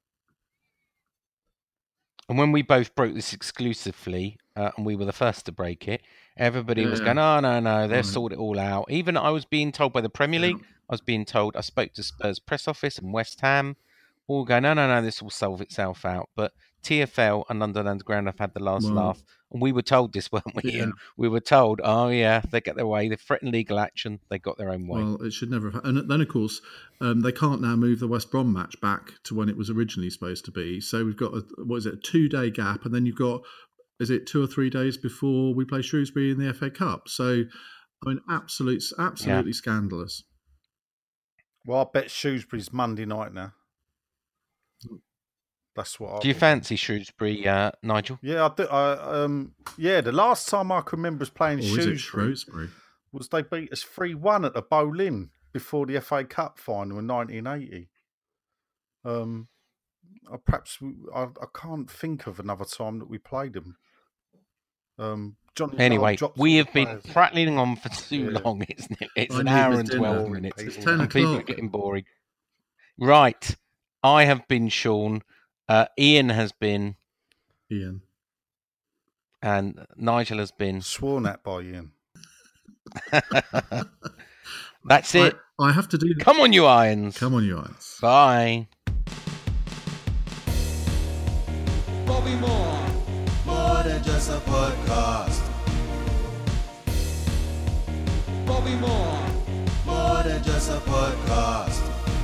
And when we both broke this exclusively, uh, and we were the first to break it, everybody Yeah. was going, oh, no, no, they'll Right. sort it all out. Even I was being told by the Premier League, Yeah. I was being told, I spoke to Spurs press office and West Ham, all go, no, no, no, this will solve itself out. But T F L and London Underground have had the last Well, laugh. And we were told this, weren't we? Yeah. And we were told, oh, yeah, they get their way. They threatened legal action. They got their own way. Well, it should never have. And then, of course, um, they can't now move the West Brom match back to when it was originally supposed to be. So we've got, a, what is it, a two-day gap. And then you've got, is it two or three days before we play Shrewsbury in the F A Cup? So, I mean, absolute, absolutely Yeah. Well, I bet Shrewsbury's Monday night now. That's what. I Do you would. fancy Shrewsbury, uh, Nigel? Yeah, I, do, I um, yeah. The last time I can remember us playing Or is it Shrewsbury, Shrewsbury? was they beat us three one at the Boleyn before the F A Cup final in nineteen eighty. Um, I perhaps we, I, I can't think of another time that we played them. Um, Johnny Anyway, dropped we all have the been players. prattling on for too Yeah. long, isn't it? It's I an need hour my and dinner. twelve Boring minutes. people. It's ten And people are o'clock. getting boring. Right. I have been Sean. Uh, Ian has been. Ian. And Nigel has been. Sworn at by Ian. That's it. I, I have to do. Come on, you irons. Come on, you irons. Bye. Bobby Moore. More than just a podcast. Bobby Moore. More than just a podcast.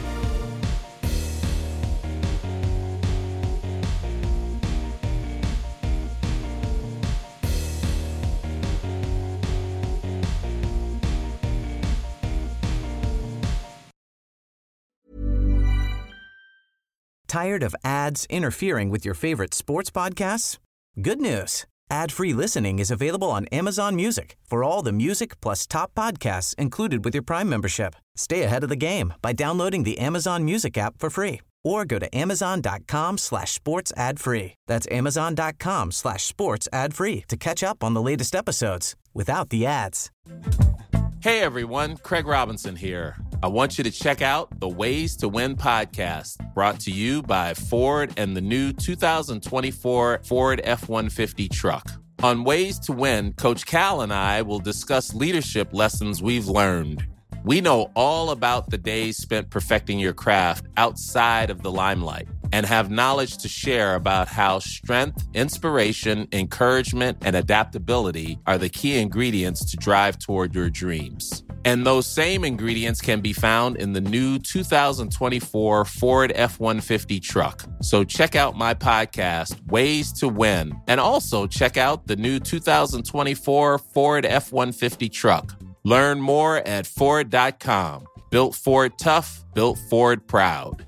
Tired of ads interfering with your favorite sports podcasts? Good news. Ad-free listening is available on Amazon Music for all the music plus top podcasts included with your Prime membership. Stay ahead of the game by downloading the Amazon Music app for free or go to amazon.com slash sports ad free. That's amazon.com slash sports ad free to catch up on the latest episodes without the ads. Hey everyone, Craig Robinson here. I want you to check out the Ways to Win podcast, brought to you by Ford and the new two thousand twenty-four Ford F one fifty truck. On Ways to Win, Coach Cal and I will discuss leadership lessons we've learned. We know all about the days spent perfecting your craft outside of the limelight and have knowledge to share about how strength, inspiration, encouragement, and adaptability are the key ingredients to drive toward your dreams. And those same ingredients can be found in the new two thousand twenty-four Ford F one fifty truck. So check out my podcast, Ways to Win, and also check out the new two thousand twenty-four Ford F one fifty truck. Learn more at Ford dot com. Built Ford tough, built Ford proud.